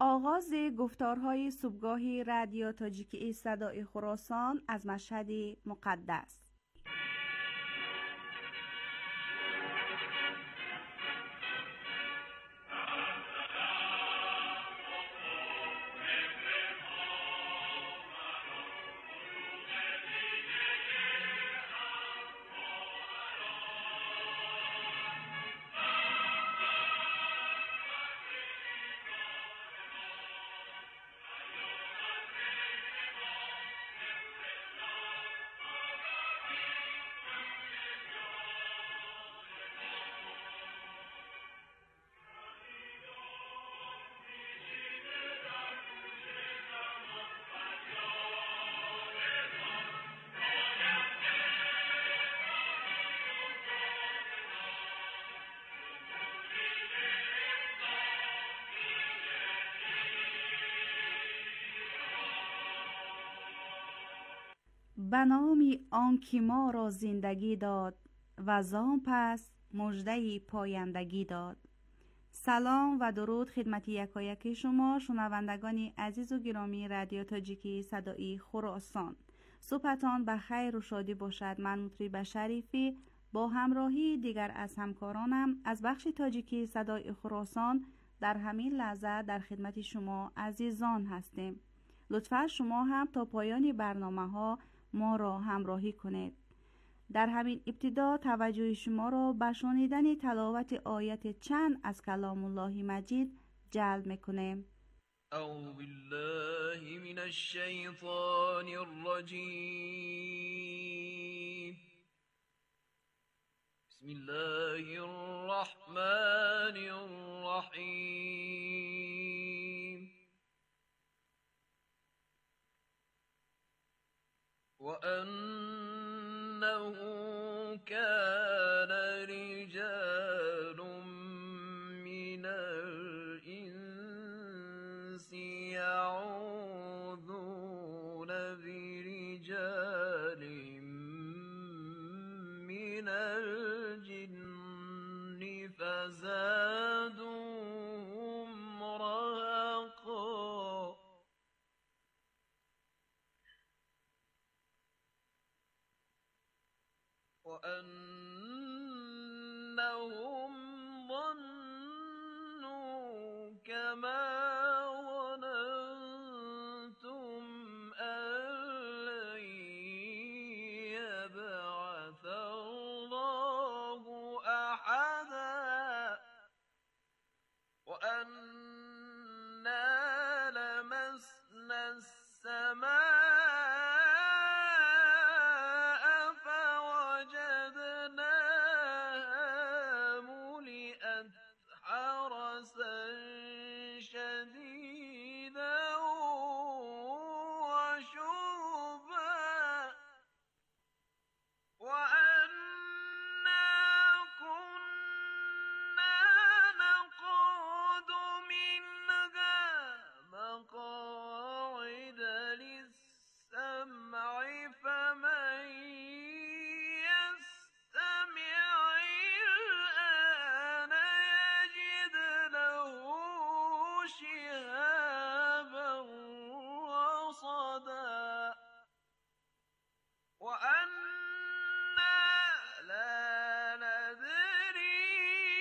آغاز گفتارهای صبحگاهی رادیو تاجیکی صدای خراسان از مشهد مقدس. به نام آنکه ما را زندگی داد و زان پس مژده پایندگی داد. سلام و درود خدمت یکایک شما شنوندگان عزیز و گرامی رادیو تاجیکی صدای خراسان. صبحتان به خیر و شادی باشد. من مطرب شریفی با همراهی دیگر از همکارانم از بخش تاجیکی صدای خراسان در همین لحظه در خدمت شما عزیزان هستیم. لطفا شما هم تا پایان برنامه ها ما را همراهی کنید. در همین ابتدا توجه شما را به شنیدن تلاوت آیت چند از کلام الله مجید جلب می‌کنیم. اعوذ بالله من الشیطان الرجیم. بسم الله الرحمن الرحیم. وأنه كان رجال من الإنس يعوذون برجال من الجن فزادوهم رهقا. وأنهم ظنوا كما ظننتم أن لن يبعث الله أحدا. وأنا لمسنا السماء شديدا وشربا. وأنا كنا نقعد منها مقاعد للسمع فمن يستمع الآن يجد له شهابا رصدا. وأنا لا ندري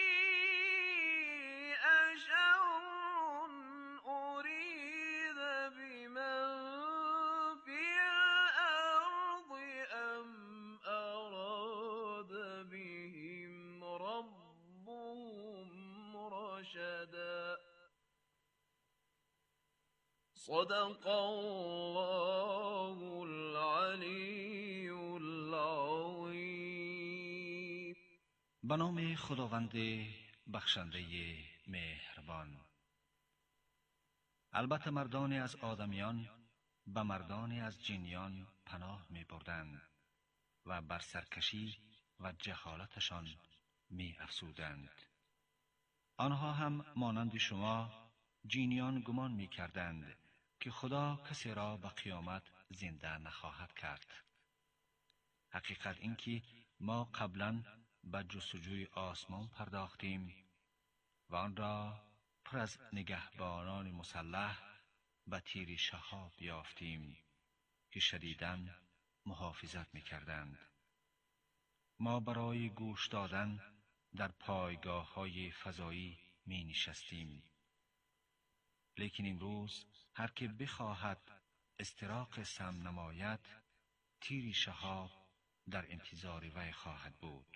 أشر أريد بمن في الأرض أم أراد بهم ربهم رشدا. صدق الله العلی العظیم. به نام خداوند بخشنده مهربان. البته مردانی از آدمیان به مردانی از جنیان پناه می بردند و بر سرکشی و جهالتشان می افزودند. آنها هم مانند شما جنیان گمان می کردند که خدا کسی را به قیامت زنده نخواهد کرد. حقیقت این که ما قبلا به جستجوی آسمان پرداختیم و آن را پر از نگهبانان مسلح و تیر شهاب یافتیم که شدیداً محافظت می‌کردند. ما برای گوش دادن در پایگاه‌های فضایی می‌نشستیم. لیکن امروز هر که بخواهد استراق سم نماید، تیر شهاب در انتظار وی خواهد بود.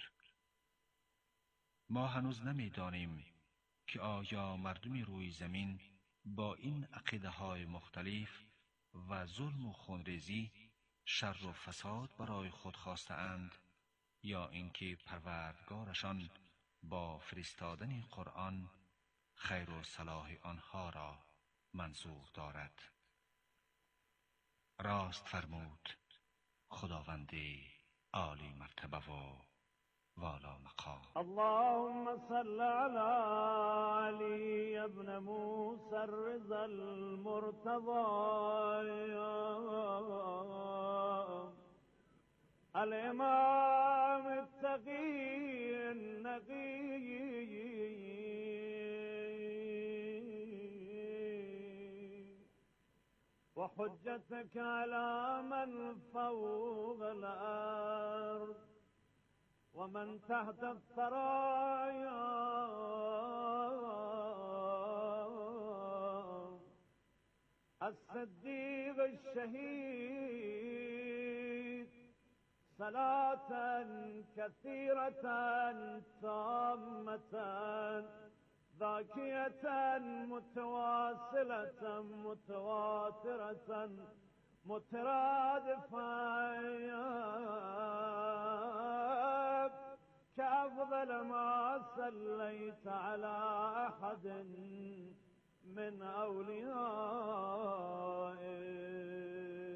ما هنوز نمی‌دانیم که آیا مردم روی زمین با این عقیده‌های مختلف و ظلم و خونریزی شر و فساد برای خود خواسته‌اند یا اینکه پروردگارشان با فرستادن قرآن خیر و صلاح آنها را منظور دارد. راست فرمود خداوند عالی مرتبه و والا مقام. اللهم صل على علي ابن موسى الرضا المرتضى الإمام التقي النقي وحجتك على من فوق الأرض ومن تحت الثرايا الصديق الشهيد صلاة كثيرة تامة ذاكية متواصلة متواترة مترادفة كأفضل ما صليت على أحد من أوليائك.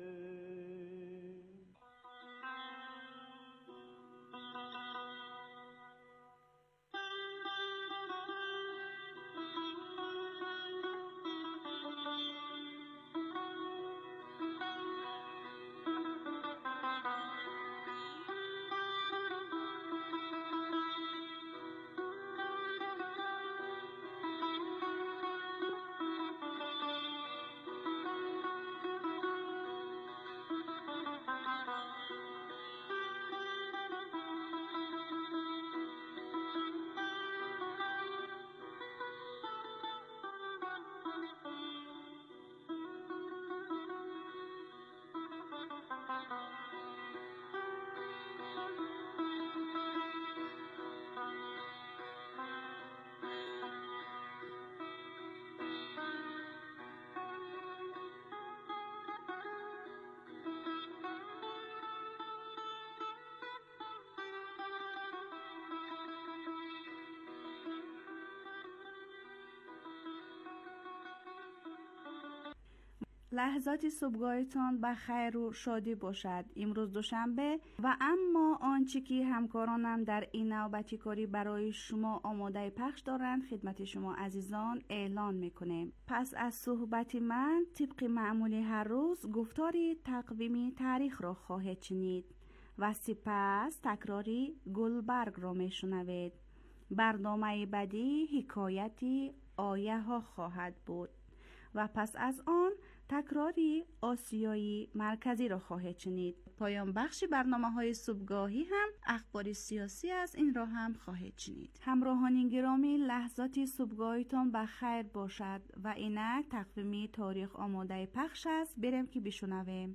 لحظات صبحگاهتان به خیر و شادی باشد. امروز دوشنبه و اما آنچه که همکارانم در این نوبتی کاری برای شما آماده پخش دارند خدمت شما عزیزان اعلان میکنیم. پس از صحبت من طبق معمول هر روز گفتاری تقویمی تاریخ را خواهید شنید و سپس تکراری گلبرگ را میشنوید. برنامه بعدی حکایتی آیه ها خواهد بود و پس از آن تکراری آسیایی مرکزی را خواهید شنید. پایان بخش برنامه‌های صبحگاهی هم اخبار سیاسی از این را هم خواهید شنید. همراهان گرامی، لحظات صبحگاهیتان به خیر باشد و اینک تقویمی تاریخ آماده پخش است. بریم که بشنویم.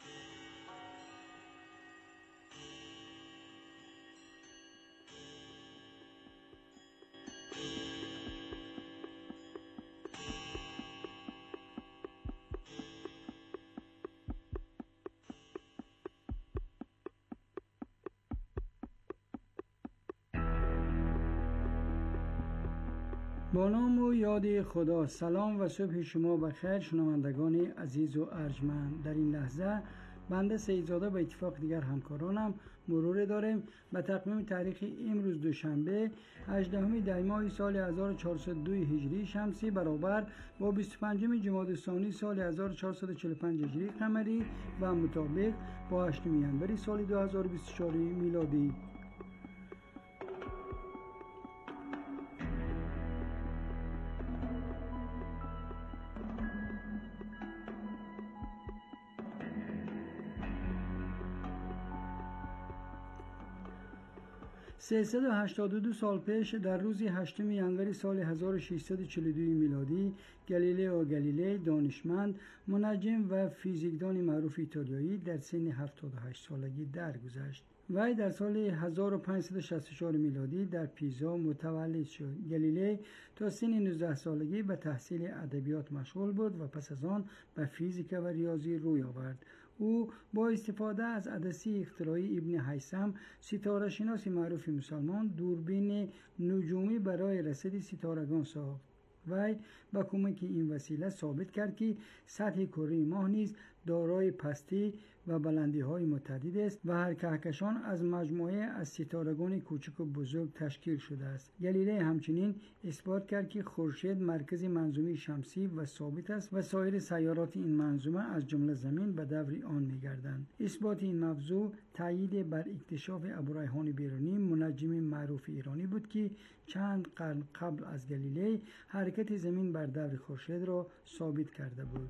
با نام و یاد خدا. سلام و صبح شما بخیر شنوندگان عزیز و ارجمند. در این لحظه بنده سیدزاده به اتفاق دیگر همکارانم مرور داریم به تقویم تاریخ امروز دوشنبه 18 دی ماه سال 1402 هجری شمسی برابر با 25 جمادی الثانی سال 1445 هجری قمری و مطابق با 8 ژانویه سال 2024 میلادی. 382 سال پیش در روز 8 ینوری سال 1642 میلادی گالیلئو گالیلی دانشمند، منجم و فیزیکدان معروف ایتالیایی در سن 78 سالگی درگذشت. وی در سال 1564 میلادی در پیزا متولد شد. گالیلی تا سن 19 سالگی به تحصیل ادبیات مشغول بود و پس از آن به فیزیک و ریاضی روی آورد. او با استفاده از عدسی اختراعی ابن هیثم، ستاره شناس معروف مسلمان، دوربین نجومی برای رصد ستارگان ساخت. وی با کمک این وسیله ثابت کرد که سطح کره ماه نیز دارای پستی و بلندی های متعدد است و هر کهکشان از مجموعه از ستارگان کوچک و بزرگ تشکیل شده است. گالیله همچنین اثبات کرد که خورشید مرکز منظومه شمسی و ثابت است و سایر سیارات این منظومه از جمله زمین به دور آن می‌گردند. اثبات این موضوع تأیید بر اکتشاف ابوریحان بیرونی، منجم معروف ایرانی بود که چند قرن قبل از گالیله حرکت زمین بر دور خورشید را ثابت کرده بود.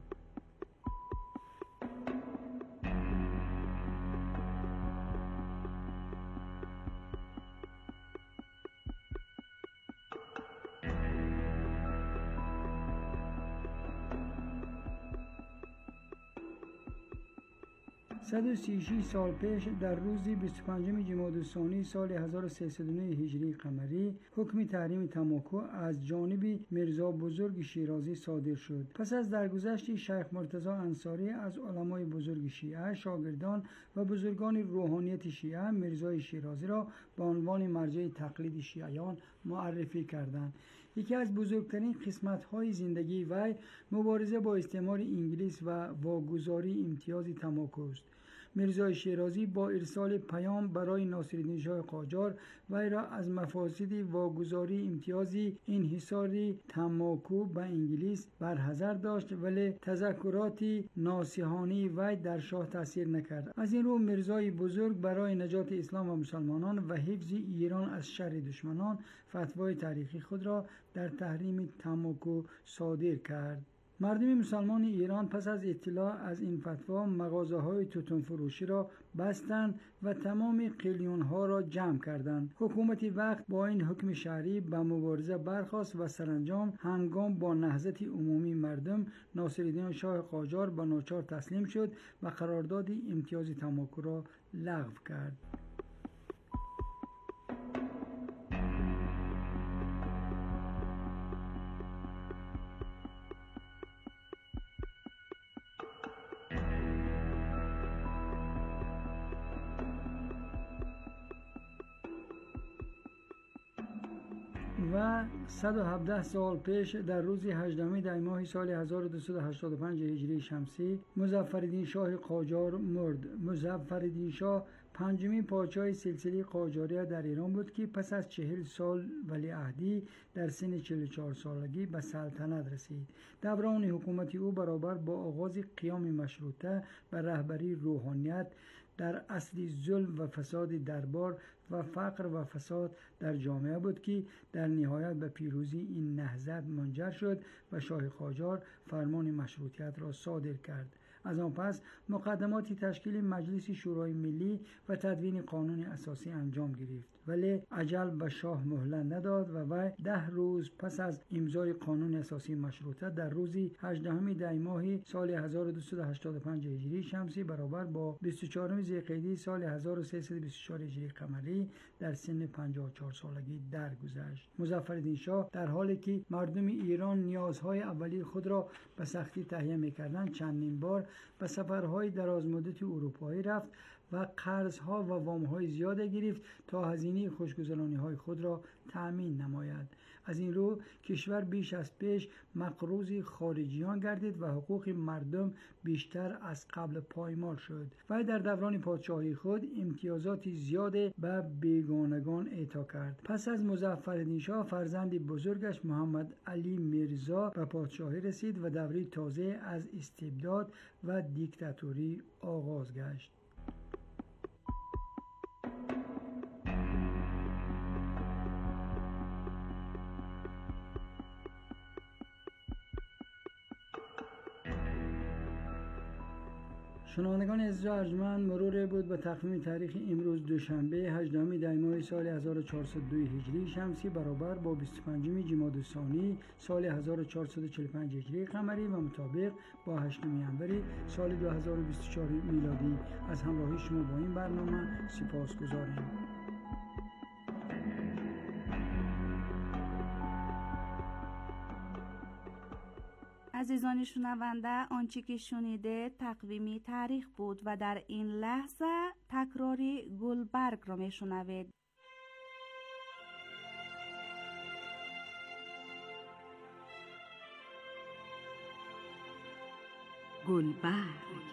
صد و 36 سال پیش در روز 25 جمادی الثانی سال 1309 هجری قمری حکم تحریم تماکو از جانب میرزا بزرگ شیرازی صادر شد. پس از درگذشت شیخ مرتضی انصاری از علمای بزرگ شیعه، شاگردان و بزرگان روحانیت شیعه میرزا شیرازی را به عنوان مرجع تقلید شیعیان معرفی کردند. یکی از بزرگترین قسمت‌های زندگی وی مبارزه با استعمار انگلیس و واگذاری امتیاز تماکو است. میرزا شیرازی با ارسال پیام برای ناصرالدین شاه قاجار وی را از مفاسد واگذاری امتیازی انحصاری تماکو به انگلیس برحذر داشت، ولی تذکرات ناصحانه وی در شاه تاثیر نکرد. از این رو میرزای بزرگ برای نجات اسلام و مسلمانان و حفظ ایران از شر دشمنان فتوای تاریخی خود را در تحریم تماکو صادر کرد. مردم مسلمان ایران پس از اطلاع از این فتوا مغازه‌های توتون فروشی را بستند و تمام قلیون‌ها را جمع کردند. حکومت وقت با این حکم شرعی به مبارزه برخاست و سرانجام هنگام با نهضت عمومی مردم ناصرالدین شاه قاجار به ناچار تسلیم شد و قرارداد امتیاز تماکو را لغو کرد. و 117 سال پیش در روز 18 دی ماه سال 1285 هجری شمسی مظفرالدین شاه قاجار مرد. مظفرالدین شاه پنجمین پادشاه سلسله قاجاریه در ایران بود که پس از 40 سال ولیعهدی در سن 44 سالگی به سلطنت رسید. دوران حکومت او برابر با آغاز قیام مشروطه به رهبری روحانیت در اصل ظلم و فساد دربار و فقر و فساد در جامعه بود که در نهایت به پیروزی این نهضت منجر شد و شاه قاجار فرمان مشروطیت را صادر کرد. از آن پس مقدمات تشکیل مجلس شورای ملی و تدوین قانون اساسی انجام گرفت، ولی اجل به شاه مهلت نداد و وی 10 روز پس از امضای قانون اساسی مشروطه در روز 18 دی ماه سال 1285 هجری شمسی برابر با 24 ذوالقعده سال 1324 هجری قمری در سن 54 سالگی درگذشت. مظفرالدین شاه در حالی که مردم ایران نیازهای اولیه خود را به سختی تهیه می‌کردند چندین بار به سفرهای درازمدت اروپایی رفت و قرضها و وامهای زیاد گرفت تا هزینه خوشگذرانی‌های خود را تأمین نماید. از این رو کشور بیش از پیش مقروض خارجیان گردید و حقوق مردم بیشتر از قبل پایمال شد. و در دوران پادشاهی خود امتیازات زیاد به بیگانگان اعطا کرد. پس از مظفرالدین شاه فرزند بزرگش محمد علی میرزا به پادشاهی رسید و دوره تازه از استبداد و دیکتاتوری آغاز گشت. شنوندگان عزیز و ارجمند، مرور بود به تقویم تاریخ امروز دوشنبه 18 دی ماه سال 1402 هجری شمسی برابر با 25 جمادی الثانی سال 1445 هجری قمری و مطابق با 8 انور سال 2024 میلادی. از همراهی شما با این برنامه سپاسگزاریم. عزیزان شنونده، آنچه که شنیده تقویمی تاریخ بود و در این لحظه تکراری گلبرگ را می شنوید. گلبرگ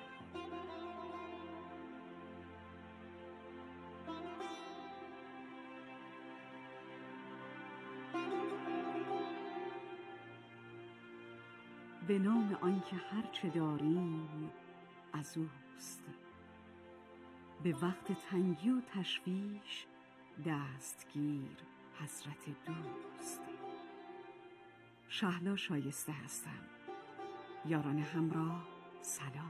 به نام آنکه هر چه داریم از اوست، به وقت تنگی و تشویش دستگیر حضرت دوست. شهلا شایسته هستم. یاران همراه سلام.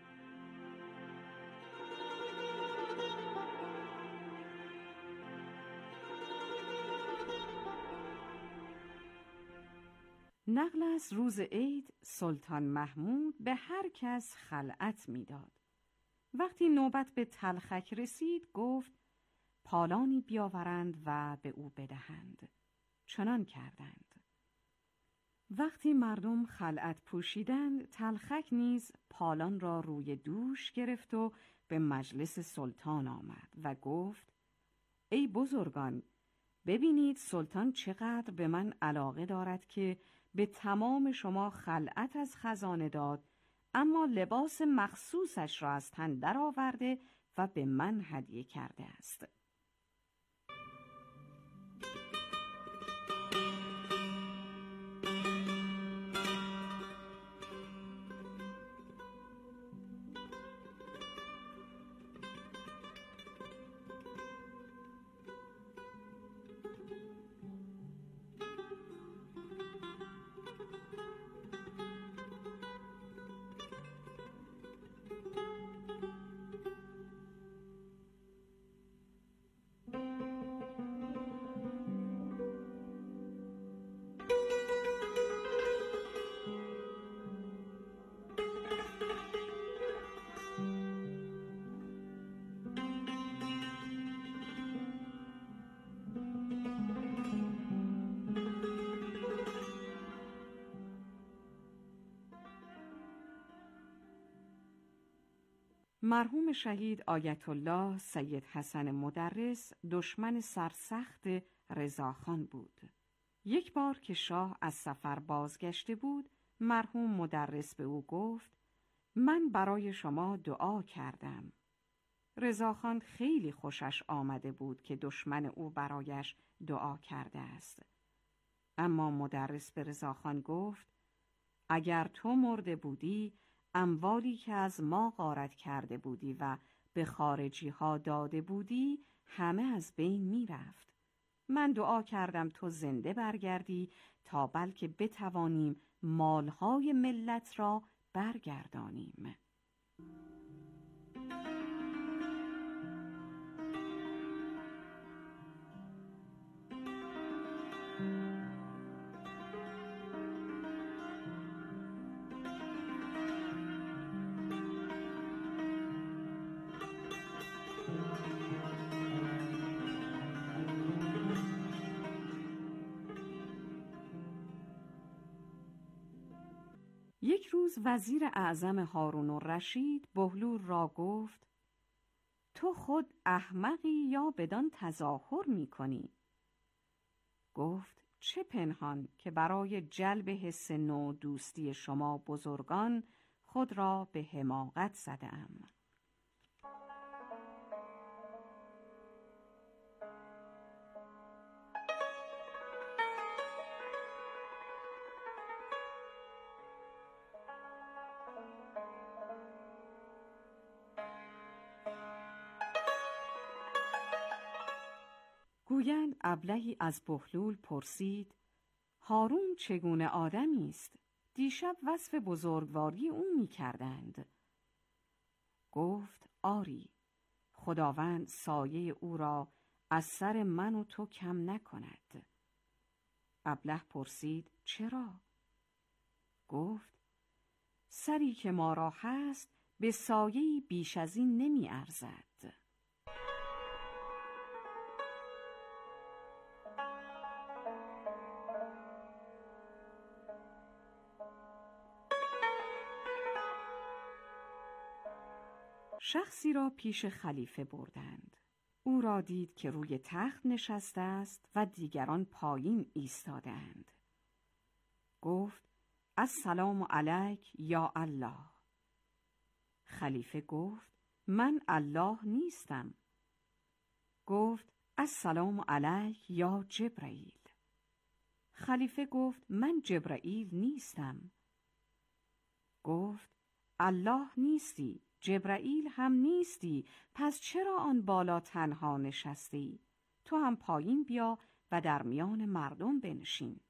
نقل از روز عید سلطان محمود به هر کس خلعت میداد. وقتی نوبت به تلخک رسید گفت پالانی بیاورند و به او بدهند. چنان کردند. وقتی مردم خلعت پوشیدند، تلخک نیز پالان را روی دوش گرفت و به مجلس سلطان آمد و گفت ای بزرگان، ببینید سلطان چقدر به من علاقه دارد که به تمام شما خلعت از خزانه داد، اما لباس مخصوصش را از تن درآورده و به من هدیه کرده است. مرحوم شهید آیت الله سید حسن مدرس دشمن سرسخت رضاخان بود. یک بار که شاه از سفر بازگشته بود، مرحوم مدرس به او گفت من برای شما دعا کردم. رضاخان خیلی خوشش آمده بود که دشمن او برایش دعا کرده است. اما مدرس به رضاخان گفت اگر تو مرده بودی، اموالی که از ما غارت کرده بودی و به خارجی ها داده بودی همه از بین می رفت. من دعا کردم تو زنده برگردی تا بلکه بتوانیم مالهای ملت را برگردانیم. یک روز وزیر اعظم هارون الرشید بهلول را گفت تو خود احمقی یا بدان تظاهر می کنی؟ گفت چه پنهان که برای جلب حس نو دوستی شما بزرگان خود را به حماقت زدم. گویند ابلهی از بهلول پرسید هارون چگونه آدمی است؟ دیشب وصف بزرگواری او می کردند. گفت آری، خداوند سایه او را از سر من و تو کم نکند. ابله پرسید چرا؟ گفت سری که ما را هست به سایه‌ای بیش از این نمی ارزد. شخصی را پیش خلیفه بردند. او را دید که روی تخت نشسته است و دیگران پایین ایستادند. گفت السلام علیک یا الله. خلیفه گفت من الله نیستم. گفت السلام علیک یا جبرائیل. خلیفه گفت من جبرائیل نیستم. گفت الله نیستی، جبرائیل هم نیستی، پس چرا آن بالا تنها نشستی؟ تو هم پایین بیا و در میان مردم بنشین.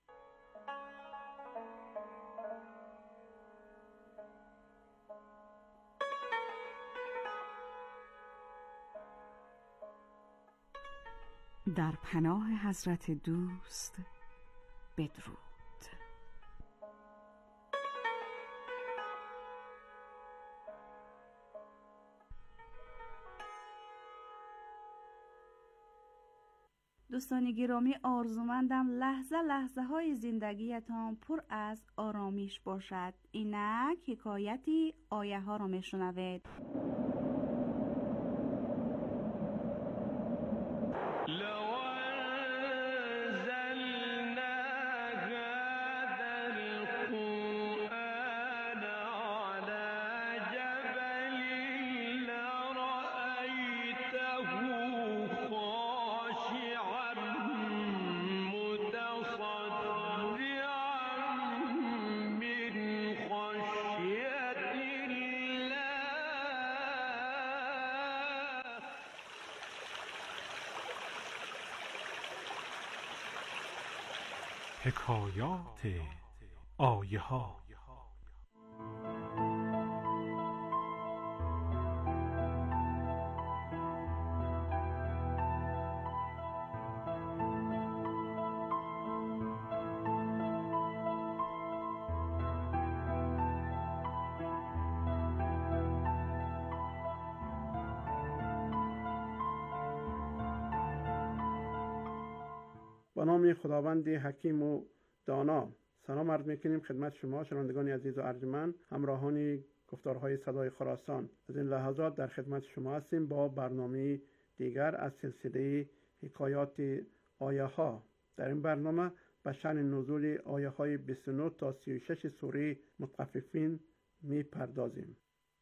در پناه حضرت دوست بدرود. دوستان گرامی، آرزومندم لحظه لحظه های زندگیتان پر از آرامش باشد. اینک حکایتی آیه ها را میشنوید. حکایات آیه ها. با نام خداوند حکیم و دانا. سلام عرض میکنیم خدمت شما شنوندگان عزیز و ارجمند، همراهان گفتارهای صدای خراسان. از این لحظات در خدمت شما هستیم با برنامه دیگر از سلسله حکایات آیه ها. در این برنامه به شأن نزول آیه های 29 تا 36 سوره مطففین میپردازیم.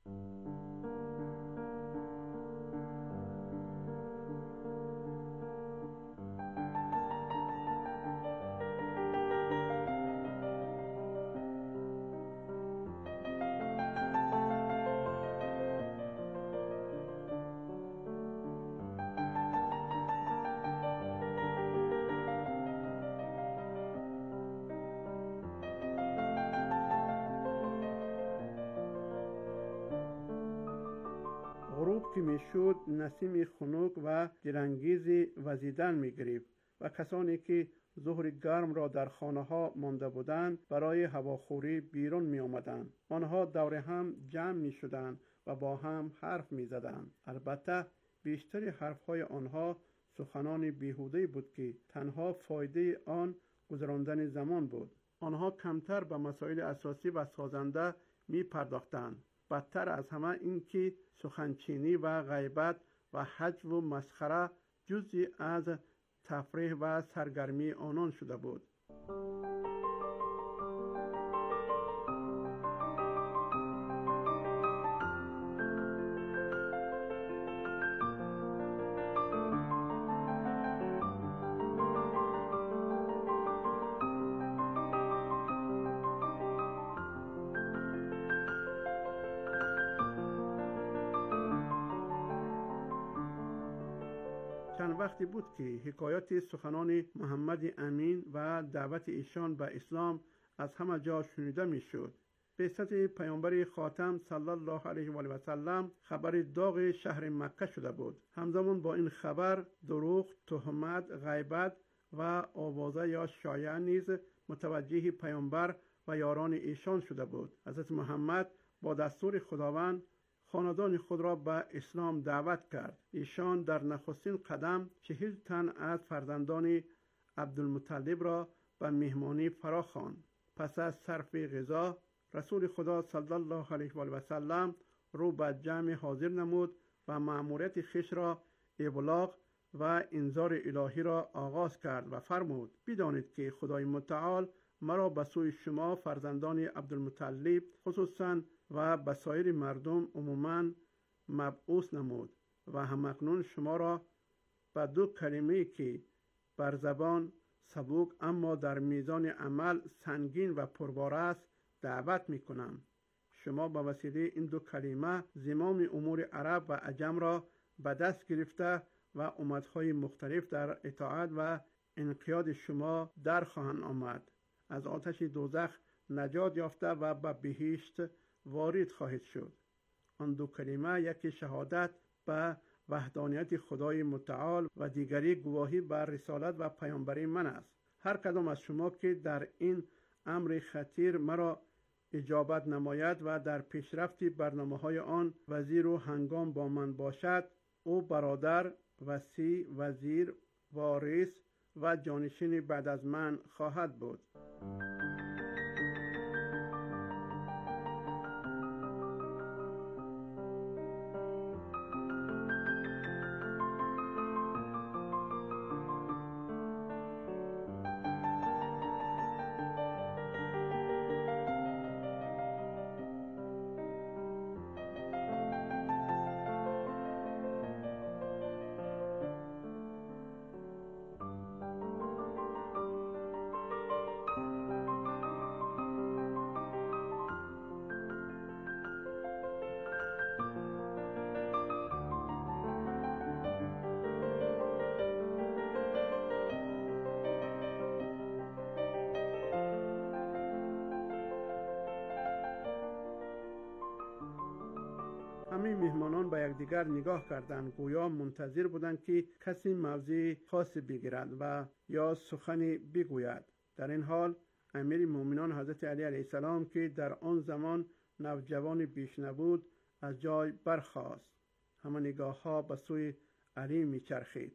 غروب که میشد نسیم خنک و دلانگیزی وزیدن میگرفت و کسانی که ظهر گرم را در خانه ها مانده بودند برای هواخوری بیرون می آمدند. آنها دور هم جمع می شدند و با هم حرف می زدند. البته بیشتر حرف های آنها سخنان بیهوده بود که تنها فایده آن گذراندن زمان بود. آنها کمتر به مسائل اساسی و سازنده می پرداختند. بدتر از همه این که سخنچینی و غیبت و حجو و مسخره جزئی از تفریح و سرگرمی آنان شده بود. چند وقتی بود که حکایت سخنان محمد امین و دعوت ایشان به اسلام از همه جا شنیده می شد. بعثت پیامبر خاتم صلی الله علیه و آله و سلم خبر داغ شهر مکه شده بود. همزمان با این خبر دروغ، تهمت، غیبت و آوازه یا شایعه نیز متوجه پیامبر و یاران ایشان شده بود. حضرت محمد با دستور خداوند خاندان خود را به اسلام دعوت کرد. ایشان در نخستین قدم 40 تن از فرزندان عبدالمطلب را به مهمانی فرا خواند. پس از صرف غذا رسول خدا صلی الله علیه و آله و سلم رو به جمع حاضر نمود و مأموریت خویش را ابلاغ و انذار الهی را آغاز کرد و فرمود: بدانید که خدای متعال مرا به سوی شما فرزندان عبدالمطلب خصوصا و به سایر مردم عموما مبعوث نمود و همکنون شما را به 2 کلمه که بر زبان سبک اما در میزان عمل سنگین و پربار است دعوت می کنم. شما به وسیله این 2 کلمه زمام امور عرب و عجم را به دست گرفته و امتهای مختلف در اطاعت و انقیاد شما در خواهند آمد. از آتش دوزخ نجات یافته و به بهشت وارد خواهید شد. آن 2 کلمه یکی شهادت به وحدانیت خدای متعال و دیگری گواهی بر رسالت و پیامبری من است. هر کدام از شما که در این امر خطیر مرا اجابت نماید و در پیشرفت برنامه‌های آن وزیر و هنگام با من باشد، او برادر، وصی، وزیر، وارث و جانشین بعد از من خواهد بود. همه میهمانان به یکدیگر نگاه کردند، گویا منتظر بودند که کسی موضع خاصی بگیرد و یا سخنی بگوید. در این حال امیر مومنان حضرت علی علیه السلام که در آن زمان نوجوان بیش نبود از جای برخاست. همه نگاه ها به سوی علی میچرخید.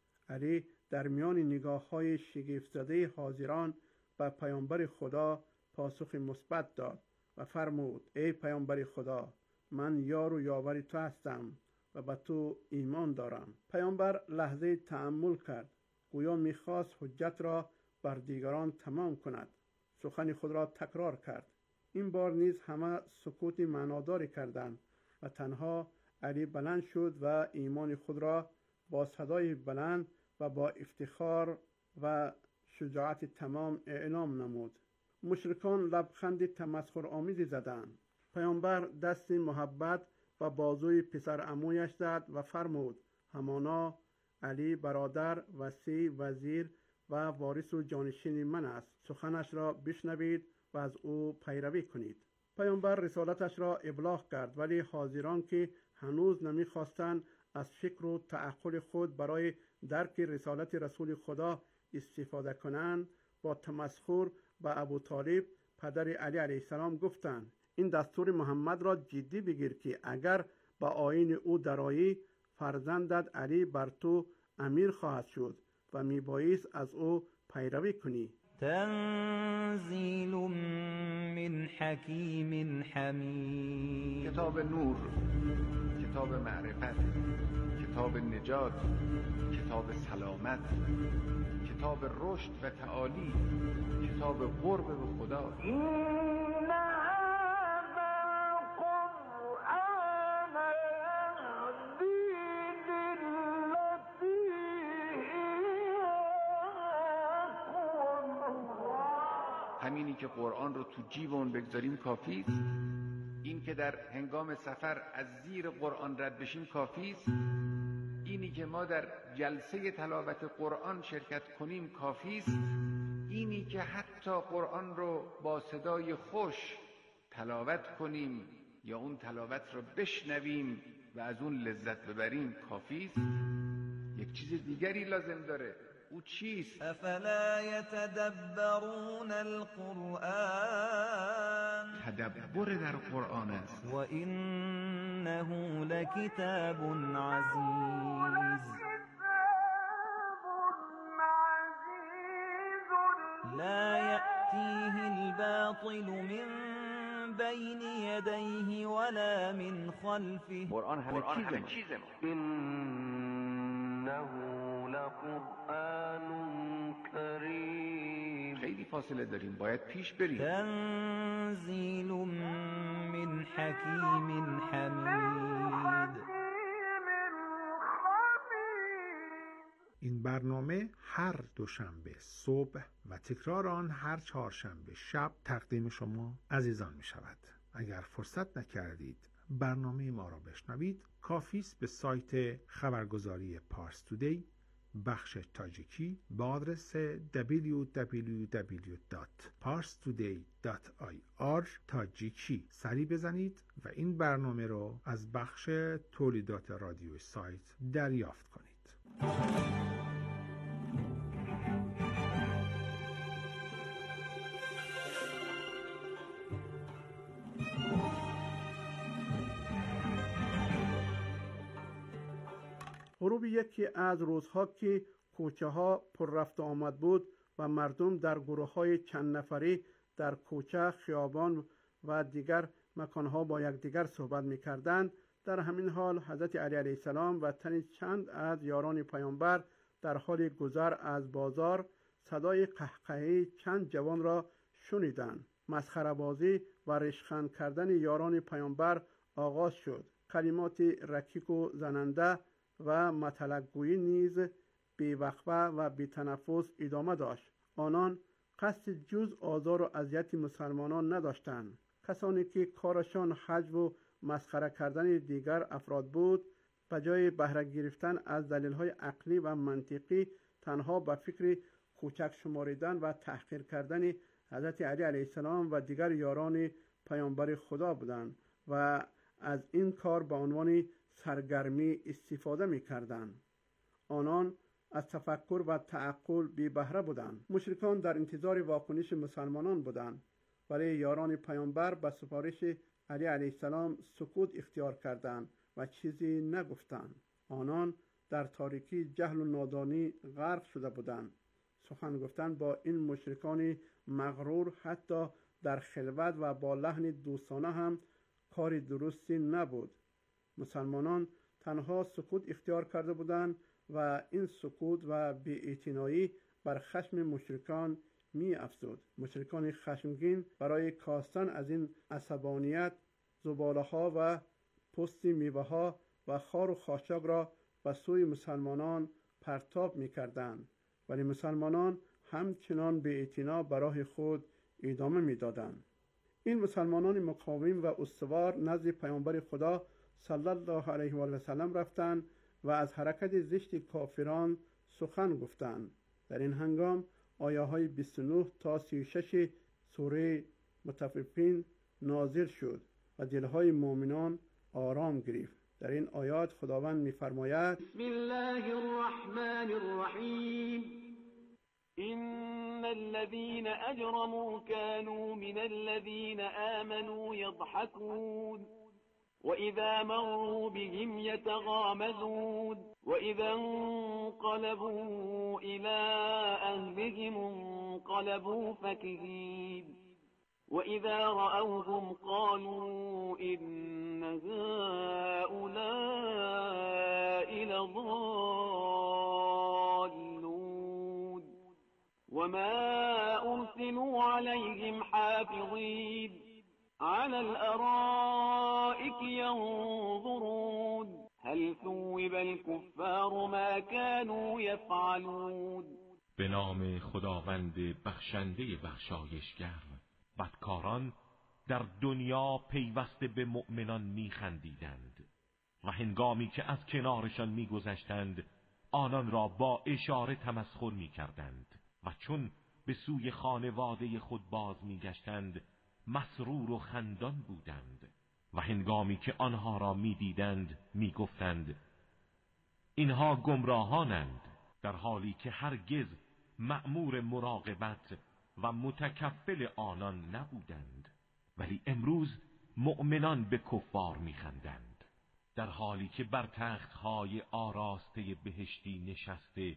علی در میان نگاه های شگفت‌زده حاضران به پیامبر خدا پاسخ مثبت داد و فرمود: ای پیامبر خدا، من یار و یاور تو هستم و به تو ایمان دارم. پیامبر لحظه تأمل کرد، گویا میخواست حجت را بر دیگران تمام کند. سخن خود را تکرار کرد. این بار نیز همه سکوت معناداری کردند و تنها علی بلند شد و ایمان خود را با صدای بلند و با افتخار و شجاعت تمام اعلام نمود. مشرکان لبخند تمسخرآمیزی زدند. پیامبر دست محبت و بازوی پسر عمویش زد و فرمود: همانا علی برادر، وصی، وزیر و وارث و جانشین من است. سخنش را بشنوید و از او پیروی کنید. پیامبر رسالتش را ابلاغ کرد، ولی حاضران که هنوز نمیخواستند از فکر و تعقل خود برای درک رسالت رسول خدا استفاده کنند، با تمسخر به ابوطالب پدر علی علیه السلام گفتند: این دستور محمد را جدی بگیر که اگر به آیین او درآیی، فرزندت علی بر تو امیر خواهد شد و میبایست از او پیروی کنی. تنزیل من حکیم حمید. کتاب نور، کتاب معرفت، کتاب نجات، کتاب سلامت، کتاب رشد و تعالی، کتاب قرب به خدا. همینی که قرآن رو تو جیبمون بگذاریم کافیست. این که در هنگام سفر از زیر قرآن رد بشیم کافیست. اینی که ما در جلسه تلاوت قرآن شرکت کنیم کافیست. اینی که حتی قرآن رو با صدای خوش تلاوت کنیم یا اون تلاوت را بشنویم و از اون لذت ببریم کافیست؟ یک چیز دیگری لازم داره. او چیست؟ افلا یتدبرون القرآن، تدبر در قرآن است. و انه لکتاب عزیز لا یأتیه الباطل من بین یدیه ولا من خلفه. قرآن همه چیز ما. انه لقرآن کریم. خیلی فاصله داریم، باید پیش بریم. تنزیل من حکیم حمید. این برنامه هر دوشنبه صبح و تکرار آن هر چهارشنبه شب تقدیم شما عزیزان می شود. اگر فرصت نکردید برنامه ما را بشنوید، کافی است به سایت خبرگزاری پارس تودی بخش تاجیکی با آدرس www.parstoday.ir تاجیکی سری بزنید و این برنامه را از بخش تولیدات رادیوی سایت دریافت کنید. غروب یکی از روزها که کوچه ها پر رفت و آمد بود و مردم در گروه های چند نفری در کوچه، خیابان و دیگر مکانها با یکدیگر صحبت می کردند، در همین حال حضرت علی علیه السلام و تن چند از یاران پیامبر در حال گذر از بازار صدای قهقهی چند جوان را شنیدند. مسخره بازی و ریشخند کردن یاران پیامبر آغاز شد. کلمات رکیک و زننده و مطلق‌گویی نیز بی‌وقفه و بی‌تنفس ادامه داشت. آنان قصد جز آزار و اذیت مسلمانان نداشتند. کسانی که کارشان حجو و مسخره کردن دیگر افراد بود، به جای بهره گرفتن از دلیل‌های عقلی و منطقی تنها به فکر کوچک شماریدن و تحقیر کردن حضرت علی علیه السلام و دیگر یاران پیامبر خدا بودند و از این کار به عنوان سرگرمی استفاده می‌کردند. آنان از تفکر و تعقل بی بهره بودند. مشرکان در انتظار واکنش مسلمانان بودند، ولی یاران پیامبر به سفارش علی علیه السلام سکوت اختیار کردند و چیزی نگفتند. آنان در تاریکی جهل و نادانی غرق شده بودند. سخن گفتن با این مشرکان مغرور حتی در خلوت و با لحن دوستانه هم کار درستی نبود. مسلمانان تنها سکوت اختیار کرده بودند و این سکوت و بی‌اعتنایی بر خشم مشرکان می افزود. مشرکان خشمگین برای کاستن از این عصبانیت زباله ها و پوست میوه ها و خار و خاشاک را به سوی مسلمانان پرتاب می کردند، ولی مسلمانان همچنان بی‌اعتنا به راه خود ادامه می دادند. این مسلمانان مقاوم و استوار نزد پیامبر خدا صلی الله علیه و آله و سلم رفتند و از حرکت زشت کافران سخن گفتند. در این هنگام آیه های 29 تا 36 سوره مطففین نازل شد و دلهای مؤمنان آرام گرفت. در این آیات خداوند می‌فرماید: بسم الله الرحمن الرحیم إن الذين أجرموا كانوا من الذين آمنوا يضحكون وإذا مروا بهم يتغامزون وإذا انقلبوا إلى أهلهم انقلبوا فكهين وإذا رأوهم قالوا إن هؤلاء لضالون وما أرسلوا عليهم حافظين على الأرائك ينظرون هل ثوب الكفار ما كانوا يفعلون. به نام خداوند بخشنده بخشایشگر. بدکاران در دنیا پیوسته به مؤمنان میخندیدند و هنگامی که از کنارشان میگذشتند آنان را با اشاره تمسخر میکردند و چون به سوی خانواده خود باز میگشتند مسرور و خندان بودند و هنگامی که آنها را می‌دیدند می‌گفتند اینها گمراهانند، در حالی که هرگز مأمور مراقبت و متکفل آنان نبودند. ولی امروز مؤمنان به کفار می‌خندند، در حالی که بر تخت‌های آراسته بهشتی نشسته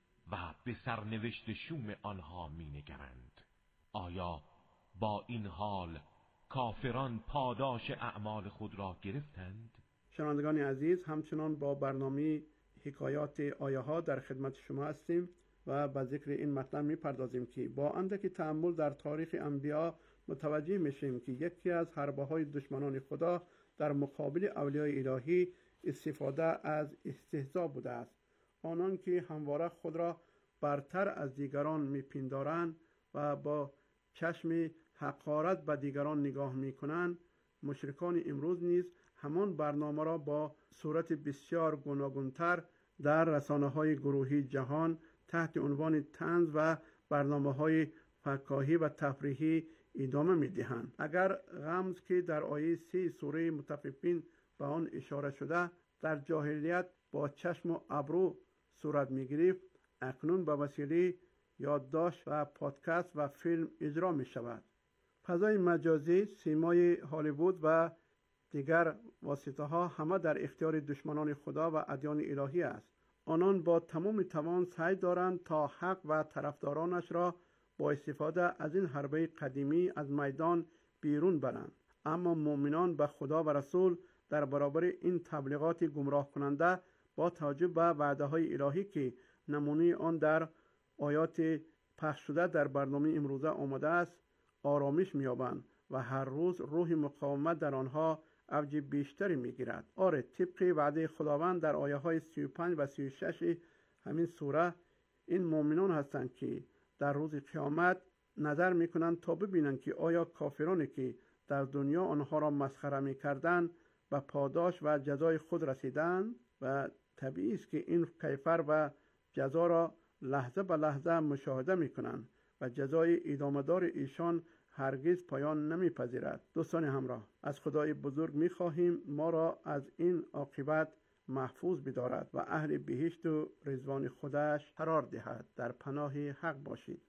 و به سرنوشت شوم آنها می‌نگرند. آیا با این حال کافران پاداش اعمال خود را گرفتند؟ شنوندگان عزیز، همچنان با برنامه حکایات آیه ها در خدمت شما هستیم و به ذکر این مطلب می‌پردازیم که با اندکی تأمل در تاریخ انبیا متوجه میشیم که یکی از حربه‌های دشمنان خدا در مقابل اولیای الهی استفاده از استهزاء بوده است. آنان که همواره خود را برتر از دیگران میپندارند و با چشم حقارت به دیگران نگاه میکنند، مشرکان امروز نیز همان برنامه را با صورت بسیار گوناگونتر در رسانه‌های گروهی جهان تحت عنوان طنز و برنامه‌های فکاهی و تفریحی ادامه می‌دهند. اگر غمز که در آیه 3 سوره مطففین به آن اشاره شده در جاهلیت با چشم و ابرو صورت می‌گرفت، اکنون به وسیله یادداشت و پادکست و فیلم اجرا می‌شود. فضای مجازی، سیمای هالیوود و دیگر واسطه‌ها همه در اختیار دشمنان خدا و ادیان الهی است. آنان با تمام توان سعی دارند تا حق و طرفدارانش را با استفاده از این حربه قدیمی از میدان بیرون برند. اما مؤمنان به خدا و رسول در برابر این تبلیغات گمراه کننده با توجه به وعده‌های الهی که نمونه آن در آیات پخش شده در برنامه امروزه آمده است، آرامش می‌یابند و هر روز روح مقاومت در آنها اوج بیشتری می‌گیرد. آره، طبق وعده خداوند در آیه‌های 35 و 36 همین سوره، این مؤمنان هستند که در روز قیامت نظر می‌کنند تا ببینند که آیا کافرانی که در دنیا آنها را مسخره می‌کردند به پاداش و جزای خود رسیدند، و طبیعی است که این کیفر و جزا را لحظه به لحظه مشاهده می‌کنند و جزای ادامه‌دار ایشان هرگز پایان نمی‌پذیرد. دوستان همراه، از خدای بزرگ می‌خواهیم ما را از این عاقبت محفوظ بدارد و اهل بهشت و رضوان خودش قرار دهد. در پناه حق باشید.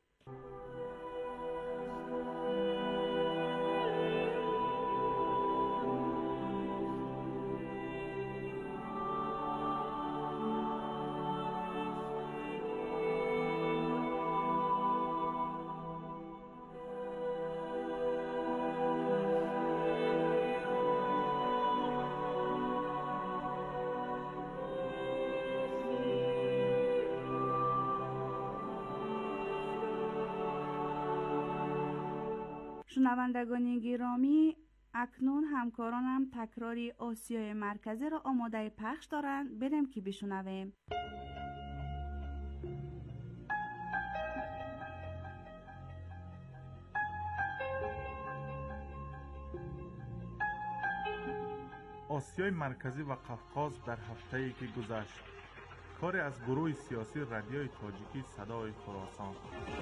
شنوندگان گرامی، اکنون همکارانم تکراری آسیای مرکزی را آماده پخش دارند. بریم که بشنویم. آسیای مرکزی و قفقاز در هفته‌ای که گذشت. کار از گروه سیاسی رادیوی تاجیکی صدای خراسان.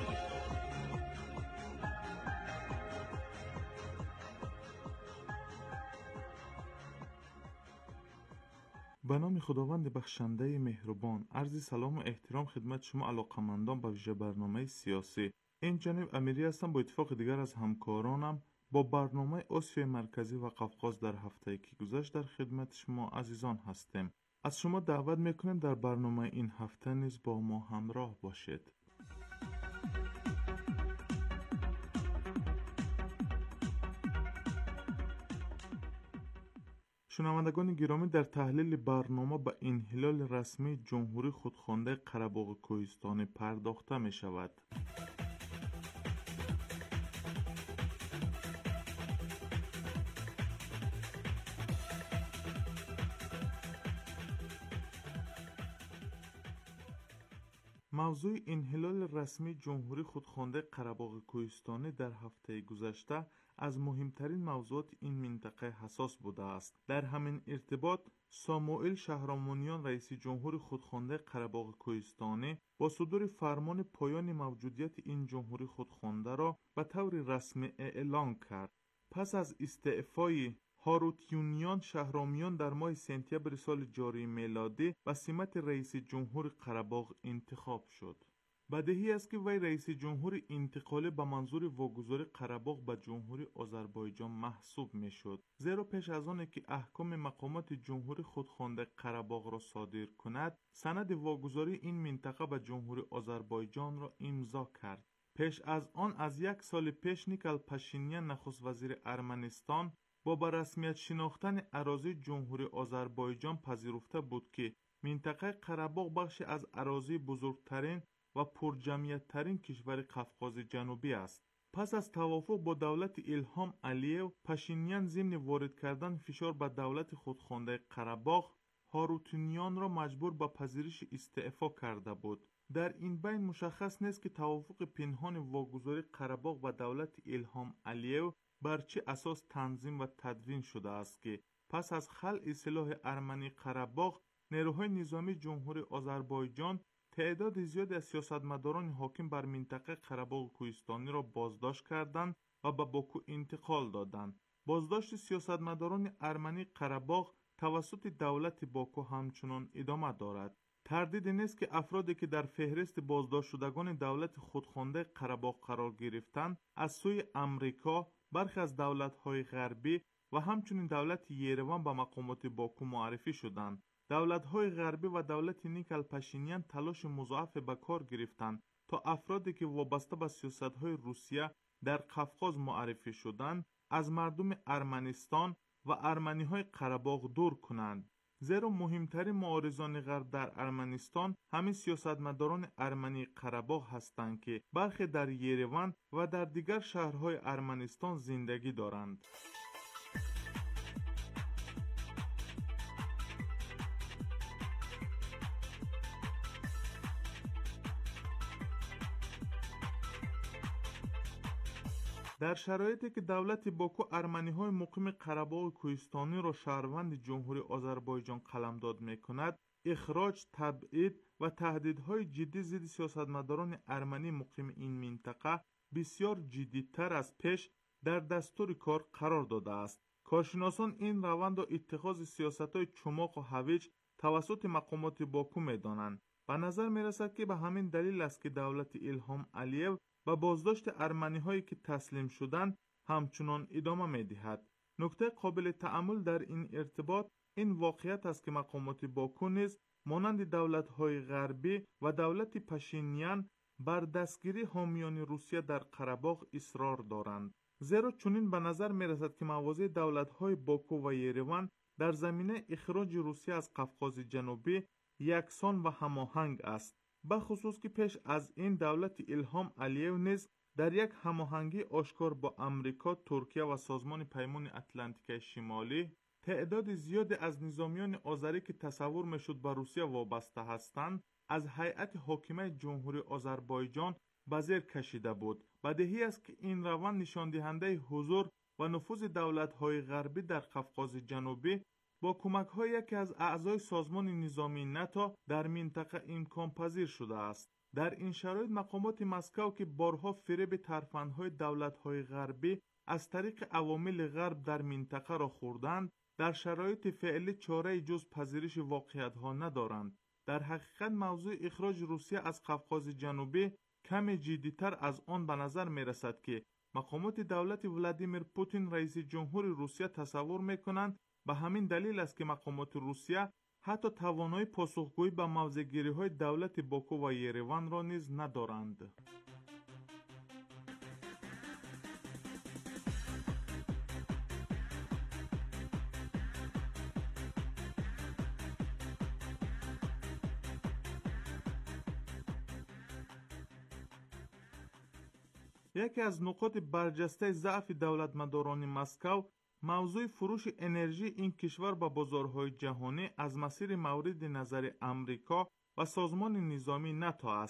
به نام خداوند بخشنده مهربان، عرض سلام و احترام خدمت شما علاقمندان به ویژه برنامه سیاسی. این جانب امیری هستم. با اتفاق دیگر از همکارانم با برنامه آسیای مرکزی و قفقاز در هفته‌ای که گذشت در خدمت شما عزیزان هستیم. از شما دعوت میکنیم در برنامه این هفته نیز با ما همراه باشید. شنوندگان گرامی، در تحلیل برنامه به انحلال رسمی جمهوری خودخوانده قره‌باغ کوهستانی پرداخته می شود. موضوع انحلال رسمی جمهوری خودخوانده قره‌باغ کوهستانی در هفته گذشته از مهمترین موضوعات این منطقه حساس بوده است. در همین ارتباط ساموئل شهرامانیان رئیس جمهور خودخوانده قره‌باغ کوهستانی با صدور فرمان پایان موجودیت این جمهوری خودخوانده را به طور رسمی اعلام کرد. پس از استعفای هاروتیونیان شهرامیان در ماه سپتامبر سال جاری میلادی به سمت رئیس جمهور قره‌باغ انتخاب شد. بدیهی است که وی رئیس جمهور انتقالی به منظور واگذاری قره‌باغ به جمهوری آذربایجان محسوب میشد، زیرا پیش از آن که احکام مقامات جمهوری خودخوانده قره‌باغ را صادر کند، سند واگذاری این منطقه به جمهوری آذربایجان را امضا کرد. پیش از آن از یک سال پیش نیکل پاشینیان نخست وزیر ارمنستان با به رسمیت شناختن اراضی جمهوری آذربایجان پذیرفته بود که منطقه قره‌باغ بخشی از اراضی بزرگترین و پرجمعیت ترین کشور قفقاز جنوبی است. پس از توافق با دولت ایلهام علیو، پاشینیان ضمن وارد کردن فشار به دولت خودخوانده قره‌باغ، هاروتیونیان را مجبور به پذیرش استعفا کرده بود. در این بین مشخص نیست که توافق پنهان واگذاری قره‌باغ با دولت ایلهام علیو بر چه اساس تنظیم و تدوین شده است که پس از خلع سلاح ارمنی قره‌باغ، نیروهای نظامی جمهوری آذربایجان تعداد زیادی از سیاستمداران حاکم بر منطقه قره‌باغ کوهستانی را بازداشت کردند و به باکو انتقال دادند. بازداشت سیاستمداران ارمنی قره‌باغ توسط دولت باکو همچنان ادامه دارد. تردید نیست که افرادی که در فهرست بازداشت شدگان دولت خودخوانده قره‌باغ قرار گرفتند از سوی امریکا، برخی از دولت‌های غربی و همچنین دولت یریوان به مقامات باکو معرفی شدند. دولت‌های غربی و دولت نیکل پاشینیان تلاش مضاعف به کار گرفتند تا افرادی که وابسته به سیاست‌های روسیه در قفقاز معرفی شدند از مردم ارمنستان و ارمنی‌های قره‌باغ دور کنند. زیرا مهمترین معارضان غرب در ارمنستان همین سیاستمداران ارمنی قره‌باغ هستند که برخی در یریوان و در دیگر شهرهای ارمنستان زندگی دارند. در شرایطی که دولت باکو ارمنی‌های مقیم قره‌باغ کوهستانی را شهروند جمهوری آذربایجان قلمداد می‌کند، اخراج، تبعید و تهدیدهای جدی ضد سیاستمداران ارمنی مقیم این منطقه بسیار جدی‌تر از پیش در دستور کار قرار داده است. کارشناسان این روند را اتخاذ سیاست‌های چماق و هویج توسط مقامات باکو می‌دانند. به نظر می‌رسد که به همین دلیل است که دولت ایلهام علیو و بازداشت ارمنی‌هایی که تسلیم شدند همچنان ادامه می‌دهد. نکته قابل تأمل در این ارتباط این واقعیت است که مقامات باکو نیز مانند دولت‌های غربی و دولت پاشینیان بر دستگیری حامیان روسیه در قره‌باغ اصرار دارند. زیرا چنین به نظر می‌رسد که مواضع دولت‌های باکو و یریوان در زمینه اخراج روسیه از قفقاز جنوبی یکسان و هماهنگ است. به خصوص که پیش از این دولت ایلهام علیو نیز در یک هماهنگی آشکار با امریکا، ترکیه و سازمان پیمان اتلانتیک شمالی تعداد زیادی از نظامیان آذری که تصور میشد به روسیه وابسته هستند از هیئت حاکمه جمهوری آذربایجان به زیر کشیده بود. بدیهی است که این روند نشان دهنده حضور و نفوذ دولت‌های غربی در قفقاز جنوبی با کمک‌های یکی از اعضای سازمان نظامی ناتو در منطقه امکان پذیر شده است. در این شرایط مقامات مسکو که بارها فریب ترفندهای دولت‌های غربی از طریق عوامل غرب در منطقه را خوردند، در شرایط فعلی چاره جز پذیرش واقعیت‌ها ندارند. در حقیقت موضوع اخراج روسیه از قفقاز جنوبی کمی جدی‌تر از آن به نظر می‌رسد که مقامات دولت ولادیمیر پوتین رئیس جمهور روسیه تصور می‌کنند. به همین دلیل است که مقامات روسیه حتی توانایی پاسخگویی به موضع‌گیری‌های دولت باکو و یریوان را نیز ندارند. یکی از نقاط برجسته ضعف دولتمداران مسکو موضوع فروش انرژی این کشور به بازارهای جهانی از مسیر مورد نظر امریکا و سازمان نظامی ناتو است.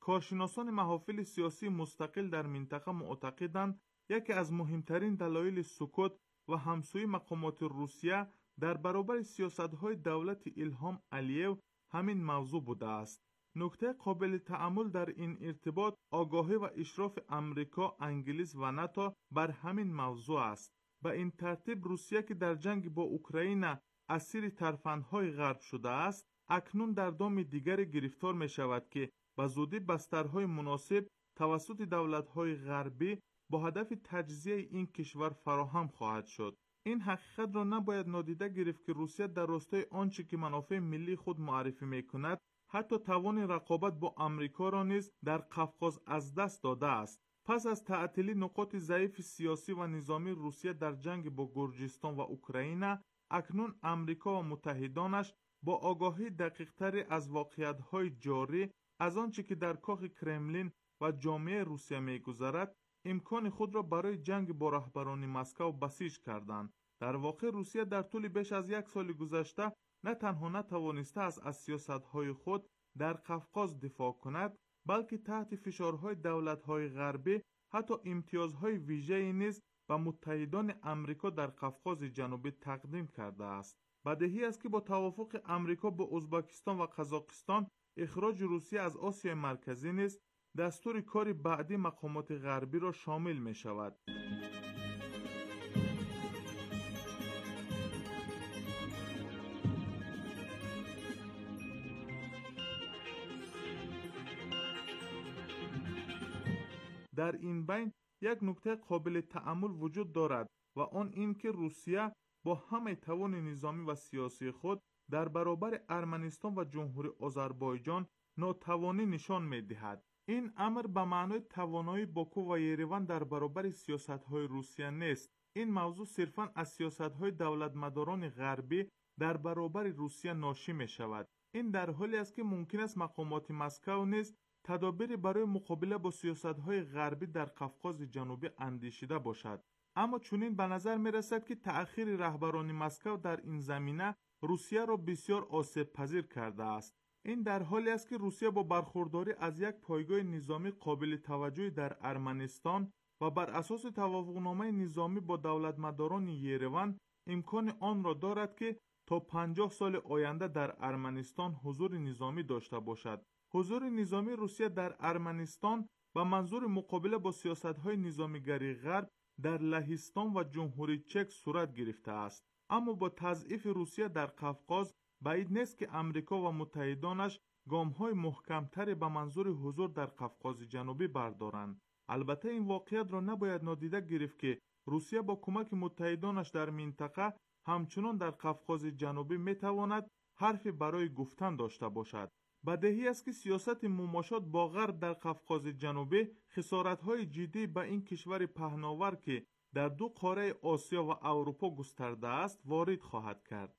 کارشناسان محافل سیاسی مستقل در منطقه معتقدند یکی از مهمترین دلایل سکوت و همسوی مقامات روسیه در برابر سیاست‌های دولت ایلهام علیو همین موضوع بوده است. نکته قابل تأمل در این ارتباط آگاهی و اشراف امریکا، انگلیس و ناتو بر همین موضوع است. به این ترتیب روسیه که در جنگ با اوکراین اسیر ترفندهای غرب شده است، اکنون در دام دیگر گرفتار می شود که به زودی بسترهای مناسب توسط دولت‌های غربی با هدف تجزیه این کشور فراهم خواهد شد. این حقیقت را نباید نادیده گرفت که روسیه در راستای آنچه که منافع ملی خود معرفی می‌کند، حتی توان رقابت با آمریکا را نیز در قفقاز از دست داده است. پس از تعطیلی نقاط ضعیف سیاسی و نظامی روسیه در جنگ با گرجستان و اوکراین، اکنون آمریکا و متحدانش با آگاهی دقیق‌تری از واقعیت‌های جاری از آنچه که در کاخ کرملین و جامعه روسیه می‌گذرد، امکان خود را برای جنگ با رهبران مسکو بسیج کردند. در واقع روسیه در طول بیش از 1 سال گذشته نه تنها نتوانسته است از سیاست‌های خود در قفقاز دفاع کند، بلکه تحت فشارهای دولت‌های غربی حتی امتیازهای ویژه‌ای نیز به متحدان آمریکا در قفقاز جنوبی تقدیم کرده است. بدیهی است که با توافق آمریکا با ازبکستان و قزاقستان اخراج روسیه از آسیای مرکزی نیز دستور کار بعدی مقامات غربی را شامل می شود. در این بین یک نکته قابل تأمل وجود دارد و آن این که روسیه با همه توان نظامی و سیاسی خود در برابر ارمنستان و جمهوری آذربایجان ناتوانی نشان می دهد. این امر به معنای توانایی باکو و یریوان در برابر سیاست‌های روسیه نیست. این موضوع صرفاً از سیاست‌های دولتمداران غربی در برابر روسیه ناشی می شود. این در حالی است که ممکن است مقامات مسکو نیز تدابیری برای مقابله با سیاست‌های غربی در قفقاز جنوبی اندیشیده باشد. اما چنین به نظر می رسد که تأخیر رهبران مسکو در این زمینه روسیه را بسیار آسیب پذیر کرده است. این در حالی است که روسیه با برخورداری از یک پایگاه نظامی قابل توجهی در ارمنستان و بر اساس توافقنامه نظامی با دولتمداران یریوان امکان آن را دارد که تا 50 سال آینده در ارمنستان حضور نظامی داشته باشد. حضور نظامی روسیه در ارمنستان به منظور مقابله با سیاست‌های نظامیگری غرب در لهستان و جمهوری چک صورت گرفته است. اما با تضعیف روسیه در قفقاز بعید نیست که امریکا و متحدانش گام‌های محکم‌تری به منظور حضور در قفقاز جنوبی بردارند. البته این واقعیت را نباید نادیده گرفت که روسیه با کمک متحدانش در منطقه همچنان در قفقاز جنوبی می‌تواند حرفی برای گفتن داشته باشد. بدیهی است که سیاست مماشات با غرب در قفقاز جنوبی خسارت‌های جدی به این کشور پهناور که در 2 قاره آسیا و اروپا گسترده است وارد خواهد کرد.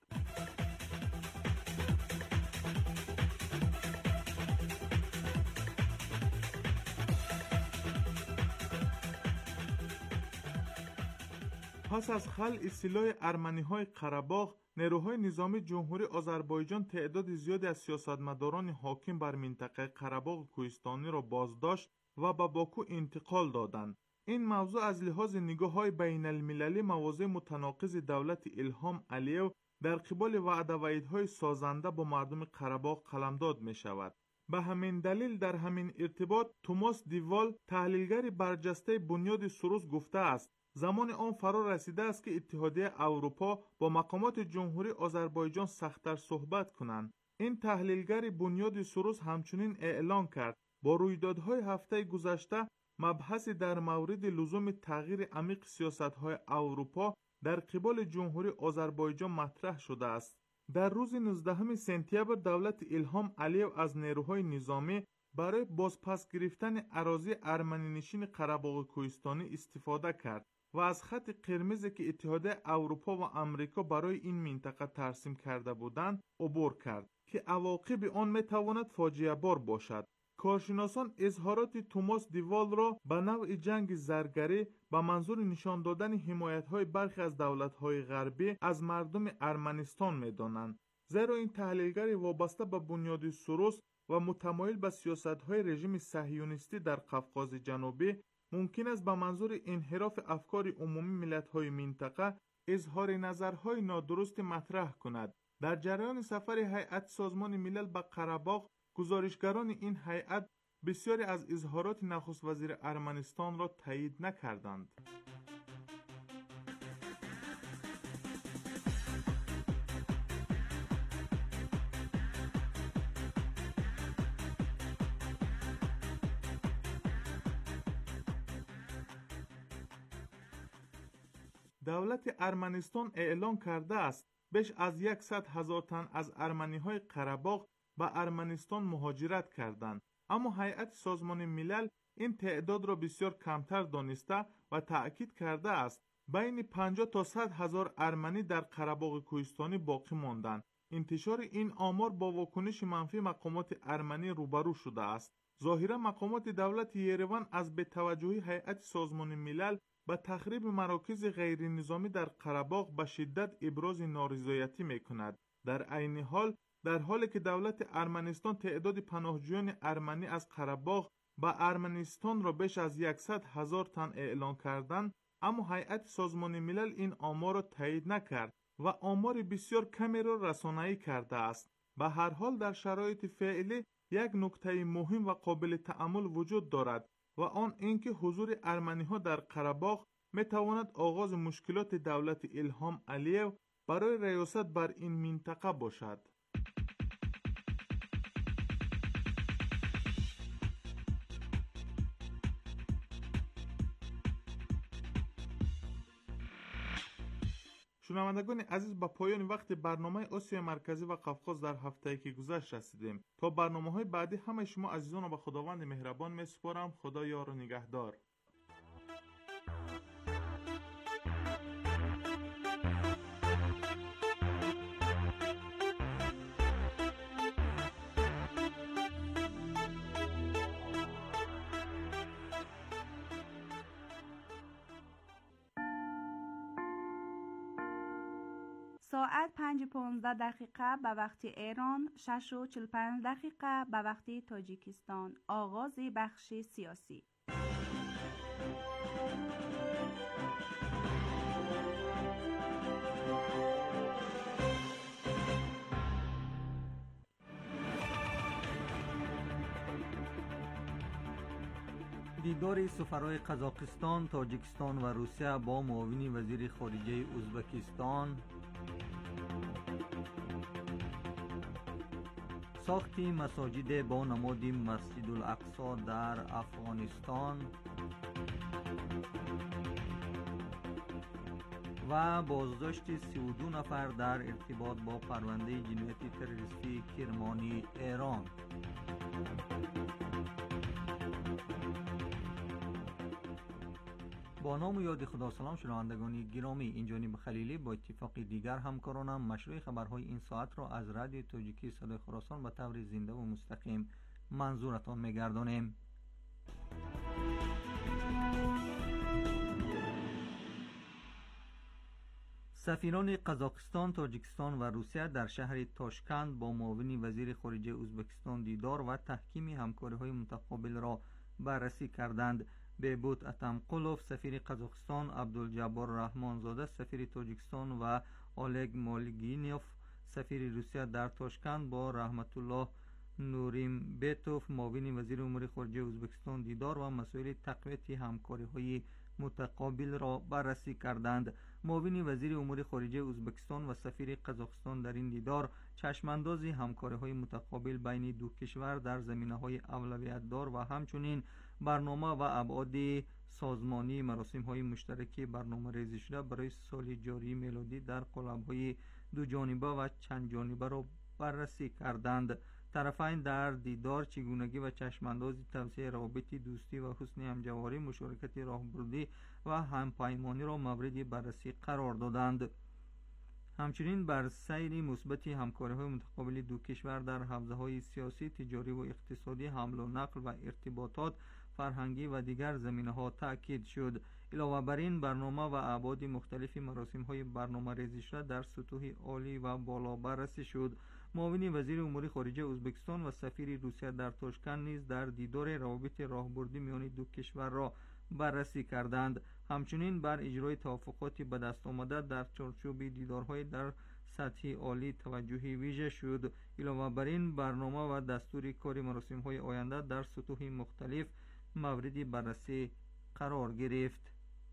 پس از خلع سلاح ارمنی‌های قره‌باغ، نیروهای نظامی جمهوری آذربایجان تعداد زیادی از سیاستمداران حاکم بر منطقه قره‌باغ کوهستانی را بازداشت و به باکو انتقال دادند. این موضوع از لحاظ نگاه‌های بین المللی مواضع متناقض دولت ایلهام علیو در قبال وعده و وعیدهای سازنده با مردم قره‌باغ قلمداد می شود. به همین دلیل در همین ارتباط توماس دیوال تحلیلگر برجسته بنیاد سروس گفته است زمان آن فرا رسیده است که اتحادیه اروپا با مقامات جمهوری آذربایجان سخت‌تر صحبت کنند. این تحلیلگر بنیاد سروس همچنین اعلان کرد با رویدادهای هفته گذشته مبحثی در مورد لزوم تغییر عمیق سیاست‌های اروپا در قبال جمهوری آذربایجان مطرح شده است. در روز 19 سپتامبر دولت ایلهام علیو از نیروهای نظامی برای بازپس گرفتن اراضی ارمنی نشین قره‌باغ کوهستانی استفاده کرد و از خط قرمزی که اتحادیه اروپا و آمریکا برای این منطقه ترسیم کرده بودند عبور کرد که عواقب آن میتواند فاجعه بار باشد. کارشناسان اظهارات توماس دیوال را به نوع جنگ زرگری به منظور نشان دادن حمایت‌های برخی از دولت‌های غربی از مردم ارمنستان می‌دانند. زیرا این تحلیلگر وابسته به بنیاد سروس و متمایل به سیاست‌های رژیم صهیونیستی در قفقاز جنوبی ممکن است به منظور انحراف افکار عمومی ملت‌های منطقه اظهار نظرهای نادرست مطرح کند. در جریان سفر هیئت سازمان ملل به قره‌باغ، گزارشگران این هیئت بسیاری از اظهارات نخست وزیر ارمنستان را تایید نکردند. دولت ارمنستان اعلام کرده است بیش از 100,000 تن از ارمنی‌های قره‌باغ به ارمنستان مهاجرت کردند، اما هیئت سازمان ملل این تعداد را بسیار کمتر دانسته و تأکید کرده است بین 50 تا 100,000 ارمنی در قره‌باغ کوهستانی باقی ماندند. انتشار این آمار با واکنش منفی مقامات ارمنی روبرو شده است. ظاهرا مقامات دولت یریوان از بی‌توجهی هیئت سازمان ملل به تخریب مراکز غیر نظامی در قره‌باغ به شدت ابراز نارضایتی می‌کند. در عین حال در حالی که دولت ارمنستان تعداد پناهجویان ارمنی از قره‌باغ به ارمنستان را بیش از 100,000 تن اعلان کردند، اما هیئت سازمان ملل این آمار را تایید نکرد و آمار بسیار کمی را رسانه‌ای کرده است. به هر حال در شرایط فعلی یک نکته مهم و قابل تأمل وجود دارد و آن اینکه حضور ارمنی‌ها در قره‌باغ می‌تواند آغاز مشکلات دولت ایلهام علیو برای ریاست بر این منطقه باشد. شنوندگان عزیز، به پایان وقت برنامه آسیا مرکزی و قفقاز در هفته‌ای که گذشت رسیدیم. تا برنامه‌های بعدی همه شما عزیزان را به خداوند مهربان می‌سپارم. خدا یار و نگهدار. ساعت 5:15 به وقت ایران، 6:45 به وقت تاجیکستان. آغاز بخش سیاسی. دیدار سفرای قزاقستان، تاجیکستان و روسیه با معاون وزیر خارجه ازبکستان، ساخت مساجد با نماد مسجد الاقصی در افغانستان و بازداشت 32 نفر در ارتباط با پرونده جنایت تروریستی کرمانی ایران. با نام و یاد خدا. سلام شنوندگان گرامی، این جانب خلیلی با اتفاق دیگر همکارانم مشروع خبرهای این ساعت را از رادیو تاجیکی صدای خراسان به طور زنده و مستقیم منظورتان می‌گردانیم. سفیران قزاقستان، تاجیکستان و روسیه در شهر تاشکند با معاون وزیر خارجه ازبکستان دیدار و تحکیم همکاری‌های متقابل را بررسی کردند. بهبود اتمقلوف سفیر قزاقستان، عبدالجبار رحمانزاده سفیر تاجیکستان و اولگ مالگینیوف سفیر روسیه در تاشکند با رحمت الله نوریمبتوف معاون وزیر امور خارجه ازبکستان دیدار و مسائل تقویت همکاری‌های متقابل را بررسی کردند. معاون وزیر امور خارجه ازبکستان و سفیر قزاقستان در این دیدار چشمانداز همکاری‌های متقابل بین دو کشور در زمینه‌های اولویت‌دار و همچنین برنامه و ابعاد سازمانی مراسم‌های مشترک برنامه‌ریزی شده برای سال جاری میلادی در قالب‌های دو جانبه و چند جانبه را بررسی کردند. طرفین در دیدار چگونگی و چشمانداز توسعه روابط دوستی و حسن همجواری، مشارکت راهبردی و همپیمانی را مورد بررسی قرار دادند. همچنین بر سیر مثبت همکاری‌های متقابل دو کشور در حوزه‌های سیاسی، تجاری و اقتصادی، حمل و نقل و ارتباطات فرهنگی و دیگر زمینه‌ها تأکید شد. علاوه بر این برنامه و ابعاد مختلف مراسم‌های برنامه‌ریزی شده در سطوح عالی و بالا بررسی شد. معاون وزیر امور خارجه ازبکستان و سفیر روسیه در تاشکند نیز در دیدار روابط راهبردی میان دو کشور را بررسی کردند. همچنین بر اجرای توافقات به دست آمده در چارچوب دیدارهای در سطح عالی توجهی ویژه شد. علاوه بر این برنامه و دستور کار مراسم‌های آینده در سطوح مختلف مورد بررسی قرار گرفت.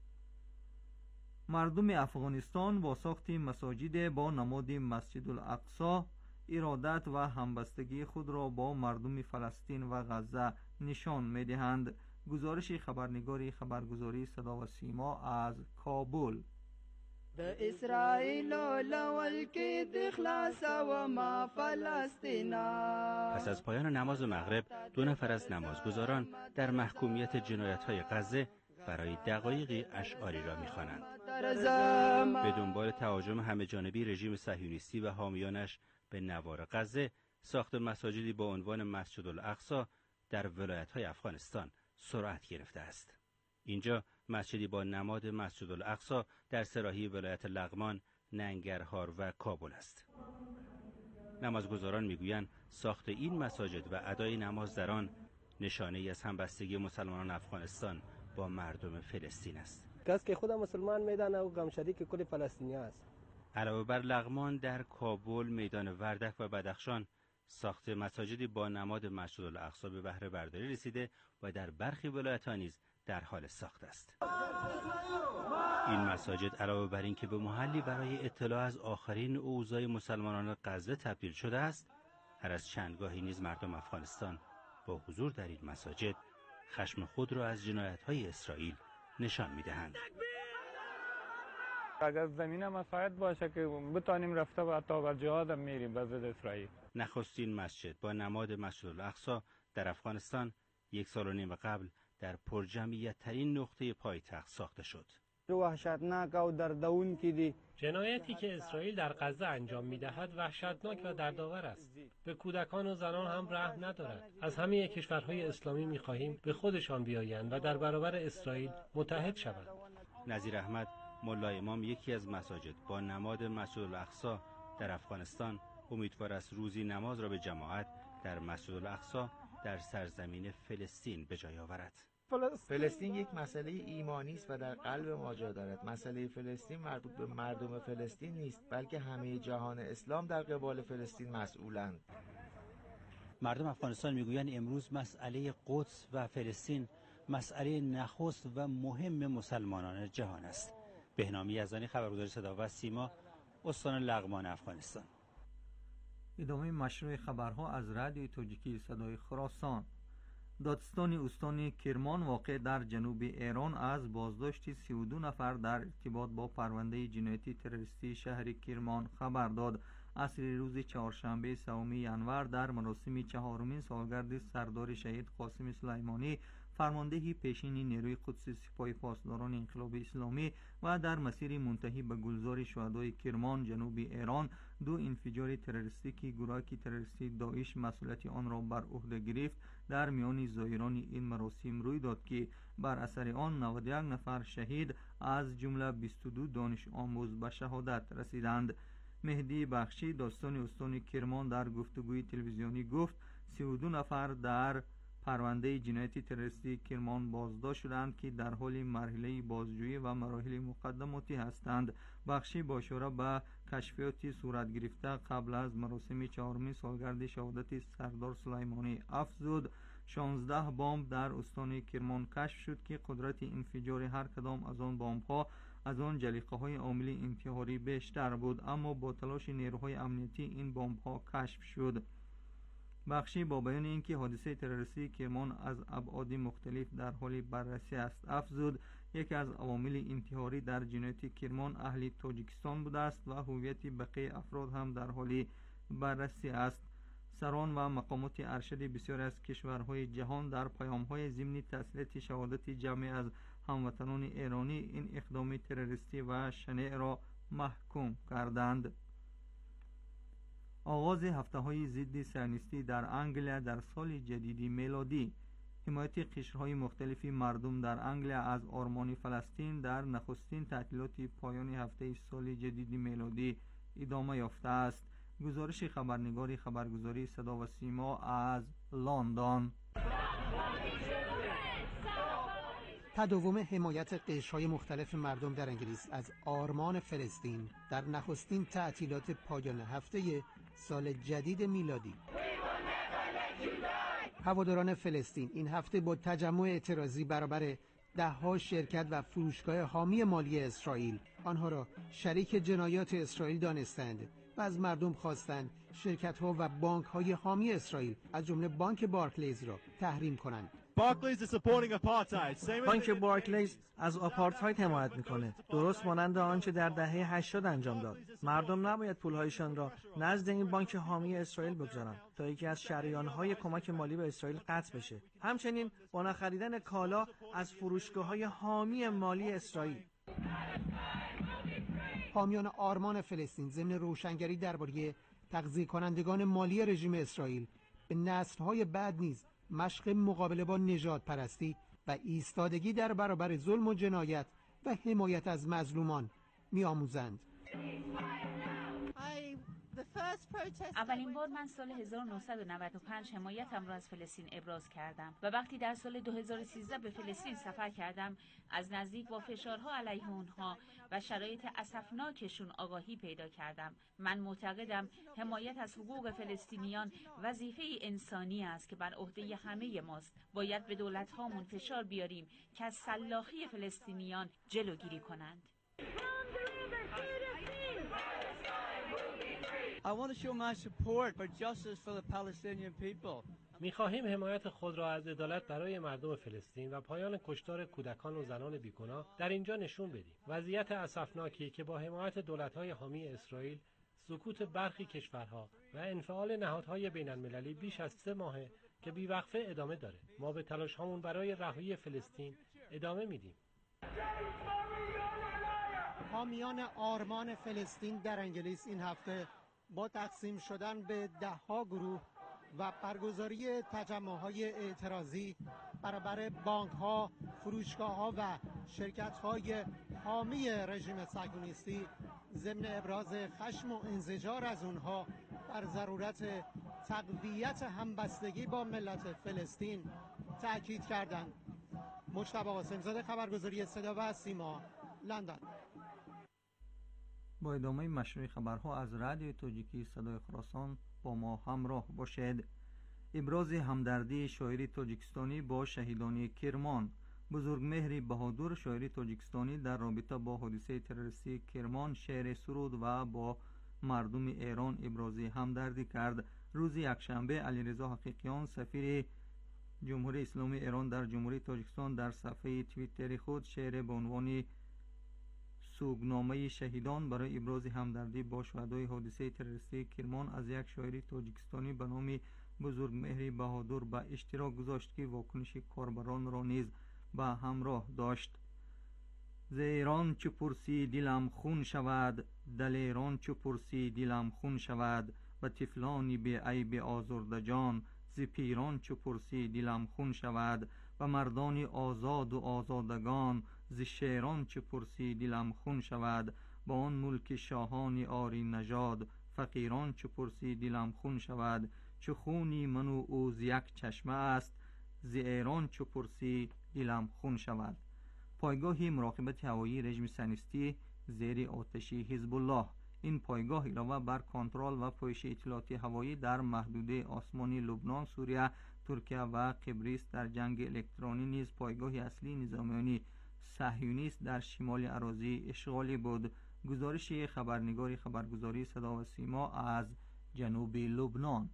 مردم افغانستان با ساخت مساجد با نماد مسجد الاقصی ارادت و همبستگی خود را با مردم فلسطین و غزه نشان می‌دهند. گزارش خبرنگار خبرگزاری صدا و سیما از کابل. د اسرائیل لول کې د خلاص و ما فلسطینا. پس از پایان نماز مغرب 2 نفر از نمازگزاران در محکومیت جنایت‌های غزه برای دقایقی اشعاری را می‌خوانند. به دنبال تهاجم همه‌جانبی رژیم صهیونیستی و حامیانش به نوار غزه، ساخت مساجدی با عنوان مسجد الاقصی در ولایت‌های افغانستان سرعت گرفته است. اینجا مسجدی با نماد مسجد الاقصی در سراحی ولایت لغمان، ننگرهار و کابل است. نمازگزاران میگویند ساخت این مساجد و ادای نماز در آن نشانه‌ای از همبستگی مسلمانان افغانستان با مردم فلسطین است. کسی که خود مسلمان میدانه و غم شریک کل فلسطینی است. علاوه بر لغمان، در کابل، میدان وردک و بدخشان ساخت مساجدی با نماد مسجد الاقصی به بهره برداری رسیده و در برخی ولایت‌ها نیز در حال ساخت است. این مساجد علاوه بر اینکه به محلی برای اطلاع از آخرین اوضاع مسلمانان غزه تبدیل شده است، هر از چندگاهی نیز مردم افغانستان با حضور در این مساجد خشم خود را از جنایت‌های اسرائیل نشان می‌دهند. اگر زمین مساعد باشه که بتانیم رفته و حتی بر جهاد هم میریم به ضد اسرائیل. نخستین مسجد با نماد مسجد الاقصی در افغانستان 1.5 سال قبل در پرجمعیت ترین نقطه پایتخت ساخته شد. وحشتناک و دردونکی دی. جنایتی که اسرائیل در غزه انجام می‌دهد وحشتناک و دردآور است. به کودکان و زنان هم رحم ندارد. از همه کشورهای اسلامی می‌خواهیم به خودشان بیایند و در برابر اسرائیل متحد شوند. نظیر احمد ملا امام یکی از مساجد با نماد مسجد الاقصی در افغانستان امیدوار است روزی نماز را به جماعت در مسجد الاقصی در سرزمین فلسطین به جای آورد. فلسطین یک مسئله ایمانی است و در قلب ما جا دارد. مسئله فلسطین مربوط به مردم فلسطین نیست، بلکه همه جهان اسلام در قبال فلسطین مسئولند. مردم افغانستان میگویند امروز مسئله قدس و فلسطین مسئله نخست و مهم مسلمانان جهان است. بهنام یزدانی، خبرگزاری صدا و سیما، استان لغمان، افغانستان. ادامه مشروع خبرها از رادیوی تاجیکی صدای خراسان. دادستان استان کرمان واقع در جنوب ایران از بازداشت 32 نفر در ارتباط با پرونده جنایتی تروریستی شهر کرمان خبر داد. عصر روز چهارشنبه 3 ینور در مراسم 4مین سالگرد سردار شهید قاسم سلیمانی، فرمانده پیشین نیروی قدس سپاه پاسداران انقلاب اسلامی و در مسیر منتهی به گلزار شهدای کرمان جنوب ایران، 2 انفجار تروریستی که گروه تروریستی داعش مسئولیت آن را بر عهده گرفت در میان زایران این مراسم روی داد که بر اثر آن 91 نفر شهید از جمله 22 دانش آموز به شهادت رسیدند. مهدی بخشی داستان استان کرمان در گفتگوی تلویزیونی گفت 32 نفر در پرونده جنایتی تروریستی کرمان بازداشت شدند که در حال مرحله بازجویی و مراحل مقدماتی هستند. بخشی با اشاره به کشفیاتی صورت گرفته قبل از مراسم 4مین سالگرد شهادت سردار سلیمانی افزود 16 بمب در استان کرمان کشف شد که قدرت انفجار هر کدام از آن بمب‌ها از آن جلیقه های عامل انتحاری بیشتر بود، اما با تلاش نیروهای امنیتی این بمب‌ها کشف شد. بخشی با بیان اینکه حادثه تروریستی کرمان از ابعاد مختلف در حال بررسی است افزود یکی از عوامل انتحاری در جنایت کرمان اهل تاجیکستان بوده است و هویت بقیه افراد هم در حال بررسی است. سران و مقامات ارشد بسیار از کشورهای جهان در پیام‌های ضمن تسلیت شهادت جمعی از هموطنان ایرانی این اقدام تروریستی و شنیع را محکوم کردند. آغاز هفته‌های ضد صهیونیستی در انگلیا در سال جدید میلادی. حمایت قشرهای مختلف مردم در انگلیا از آرمان فلسطین در نخستین تعطیلات پایان هفته سال جدید میلادی ادامه یافته است. گزارش خبرنگاری خبرگزاری صدا و سیما از لندن. تداوم حمایت قشرهای مختلف مردم در انگلیس از آرمان فلسطین در نخستین تعطیلات پایان هفته سال جدید میلادی. هواداران فلسطین این هفته با تجمع اعتراضی برابر ده‌ها شرکت و فروشگاه حامی مالی اسرائیل آنها را شریک جنایات اسرائیل دانستند و از مردم خواستند شرکت‌ها و بانک‌های حامی اسرائیل از جمله بانک بارکلیز را تحریم کنند. بانک بارکلیز از آپارتاید حمایت میکنه، درست مانند آنچه در دهه 80 انجام داد. مردم نباید پولهایشان را نزد این بانک حامی اسرائیل بگذارند تا یکی از شریانهای کمک مالی به اسرائیل قطع بشه. همچنین با نخریدن کالا از فروشگاه‌های حامی مالی اسرائیل. حامیان آرمان فلسطین ضمن روشنگری درباره تغذیه کنندگان مالی رژیم اسرائیل به نسل‌های بعد نیز مشق مقابله با نژاد پرستی و ایستادگی در برابر ظلم و جنایت و حمایت از مظلومان می‌آموزند. اولین بار من سال 1995 حمایتم را از فلسطین ابراز کردم و وقتی در سال 2013 به فلسطین سفر کردم از نزدیک با فشارها علیه اونها و شرایط اسفناکشون آگاهی پیدا کردم. من معتقدم حمایت از حقوق فلسطینیان وظیفه انسانی است که بر عهده همه ماست. باید به دولت‌هامون فشار بیاریم که از سلاخی فلسطینیان جلوگیری کنند. I want to show my support for justice for the Palestinian people. می‌خواهیم حمایت خود را از عدالت برای مردم فلسطین و پایان کشتار کودکان و زنان بیگناه در اینجا نشون بدیم. وضعیت اسفناکی که با حمایت دولت‌های حامی اسرائیل، سکوت برخی کشورها و انفعال نهادهای بین‌المللی بیش از 3 ماهه که بی‌وقفه ادامه داره. ما به تلاش‌هامون برای رهایی فلسطین ادامه میدیم. حامیان آرمان فلسطین در انگلیس این هفته با تقسیم شدن به 10 گروه و برگزاری تجمع‌های اعتراضی برابر بانک‌ها، فروشگاه‌ها و شرکت‌های حامی رژیم صهیونیستی ضمن ابراز خشم و انزجار از اونها بر ضرورت تقویت همبستگی با ملت فلسطین تأکید کردند. مجتبی قاسم‌زاده، خبرگزاری صدا و سیما، لندن. با ادامه مشروع خبرها از رادیو تاجیکی صدای خراسان با ما همراه باشید. ابراز همدردی شاعری تاجیکستانی با شهیدان کرمان. بزرگمهر بهادر شاعری تاجیکستانی در رابطه با حادثه تروریستی کرمان شعر سرود و با مردم ایران ابراز همدردی کرد. روز یکشنبه علیرضا حقیقیان سفیر جمهوری اسلامی ایران در جمهوری تاجیکستان در صفحه توییتر خود شعر به عنوان سوگنامه شهیدان برای ابراز همدردی با شهدای حادثه تروریستی کرمان از یک شاعر تاجیکستانی به نام بزرگمهر بهادر به اشتراک گذاشت که واکنش کاربران را نیز به همراه داشت. ز ایران چو پرسی دلم خون شود، دل ایران چو پرسی دلم خون شود، به طفلانی بی عیب آزرده جان، ز پیران چو پرسی دلم خون شود، و مردان آزاد و آزادگان، ز شیران چه پرسی دلم خون شود، با آن ملک شاهان آری نژاد، فقیران چه پرسی دلم خون شود، چه خونی من و او ز یک چشمه است، ز ایران چه پرسی دلم خون شود. پایگاه مراقبت هوایی رژیم صهیونیستی زیر آتشی حزب الله. این پایگاه علاوه بر کنترل و پوشش اطلاعاتی هوایی در محدوده آسمانی لبنان، سوریه، ترکیه و قبرس در جنگ الکترونی نیز پایگاه اصلی نظامیانی صهیونیست در شمال اراضی اشغالی بود. گزارش خبرنگاری خبرگزاری صدا و سیما از جنوب لبنان.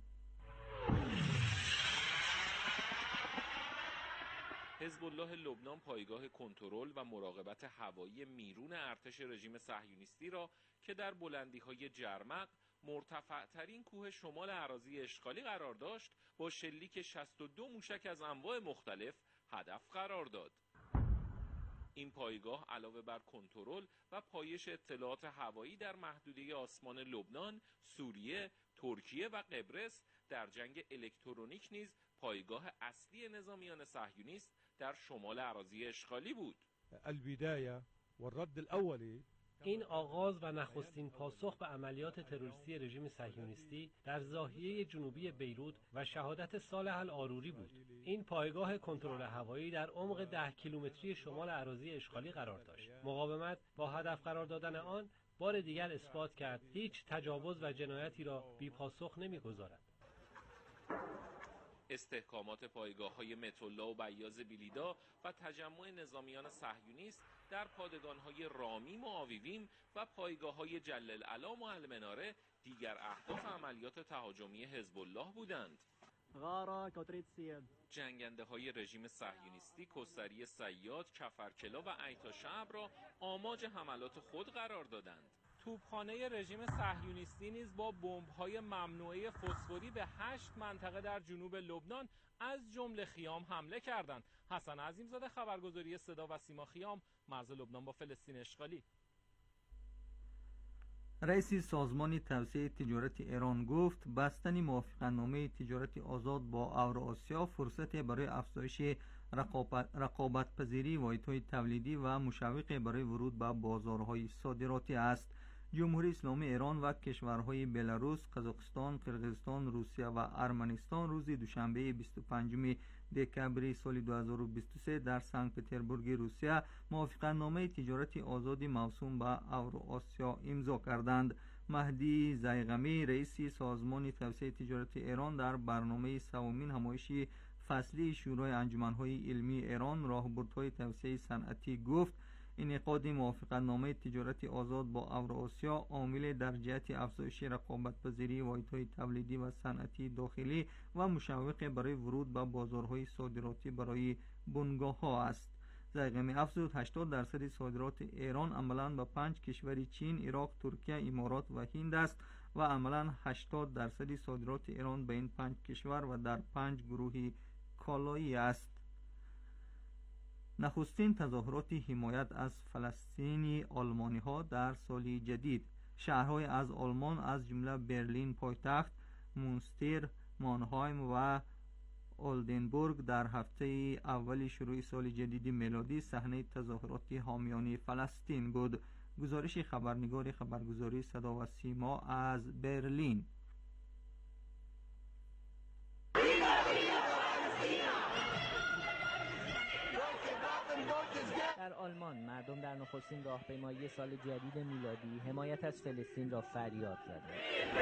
حزب الله لبنان پایگاه کنترل و مراقبت هوایی میرون ارتش رژیم صهیونیستی را که در بلندی‌های جرمق، مرتفع‌ترین کوه شمال اراضی اشغالی قرار داشت، با شلیک 62 موشک از انواع مختلف هدف قرار داد. این پایگاه علاوه بر کنترل و پایش اطلاعات هوایی در محدوده آسمان لبنان، سوریه، ترکیه و قبرس در جنگ الکترونیک نیز پایگاه اصلی نظامیان صهیونیست در شمال اراضی اشغالی بود. البداية والرد الأولي این آغاز و نخستین پاسخ به عملیات تروریستی رژیم صهیونیستی در ناحیه جنوبی بیروت و شهادت صالح العاروری بود. این پایگاه کنترل هوایی در عمق 10 کیلومتری شمال اراضی اشغالی قرار داشت. مقاومت با هدف قرار دادن آن بار دیگر اثبات کرد هیچ تجاوز و جنایتی را بی پاسخ نمی‌گذارد. استحکامات پایگاه‌های متولا و بیاض بیلیدا و تجمع نظامیان صهیونیست در پادگان‌های رامیم و آویویم و پایگاه‌های جلل العلام و المناره دیگر اهداف عملیات تهاجمی حزب الله بودند. جنگنده‌های رژیم صهیونیستی کسری صیاد، کفرکلا و ایتاشعب را آماج حملات خود قرار دادند. توپخانه رژیم صهیونیستی نیز با بمب‌های ممنوعه فسفوری به 8 منطقه در جنوب لبنان از جمله خیام حمله کردند. حسن عظیمزاده، خبرگزاری صدا و سیما خیام، مرز لبنان با فلسطین اشغالی. رئیس سازمان توسعه تجارت ایران گفت بستن موافقتنامه تجارت آزاد با اوراسیا فرصتی برای افزایش رقابت‌پذیری واحدهای تولیدی و مشوق برای ورود به بازارهای صادراتی است. جمهوری اسلامی ایران و کشورهای بلاروس، قزاقستان، قرقیزستان، روسیه و ارمنستان روز دوشنبه 25 دکمبر سال 2023 در سنت پترزبورگ روسیه موافقتنامه تجارت آزاد موسوم به اوراسیا امضا کردند. مهدی زیغمی، رئیس سازمان توسعه تجارت ایران، در برنامه سومین همایش فصلی شورای انجمن‌های علمی ایران راهبردهای توسعه صنعتی گفت انعقاد موافقتنامه تجارت آزاد با اوراسیا عامل در جهت افزایش رقابت‌پذیری واحدهای تولیدی و صنعتی داخلی و مشوق برای ورود به بازارهای صادراتی برای بنگاه‌ها است. زیغمی افزود 80% صادرات ایران عملاً به 5 کشور چین، عراق، ترکیه، امارات و هند است و عملاً 80% صادرات ایران به این 5 کشور و در 5 گروه کالایی است. نخستین تظاهرات حمایت از فلسطینی آلمانی‌ها در سال جدید. شهرهای از آلمان از جمله برلین پایتخت، مونستر، مانهایم و اولدنبورگ در هفته اول شروع سال جدید میلادی صحنه تظاهرات حامیان فلسطین بود. گزارش خبرنگار خبرگزاری صدا و سیما از برلین. در آلمان مردم در نخستین راهپیمایی سال جدید میلادی حمایت از فلسطین را فریاد زدند.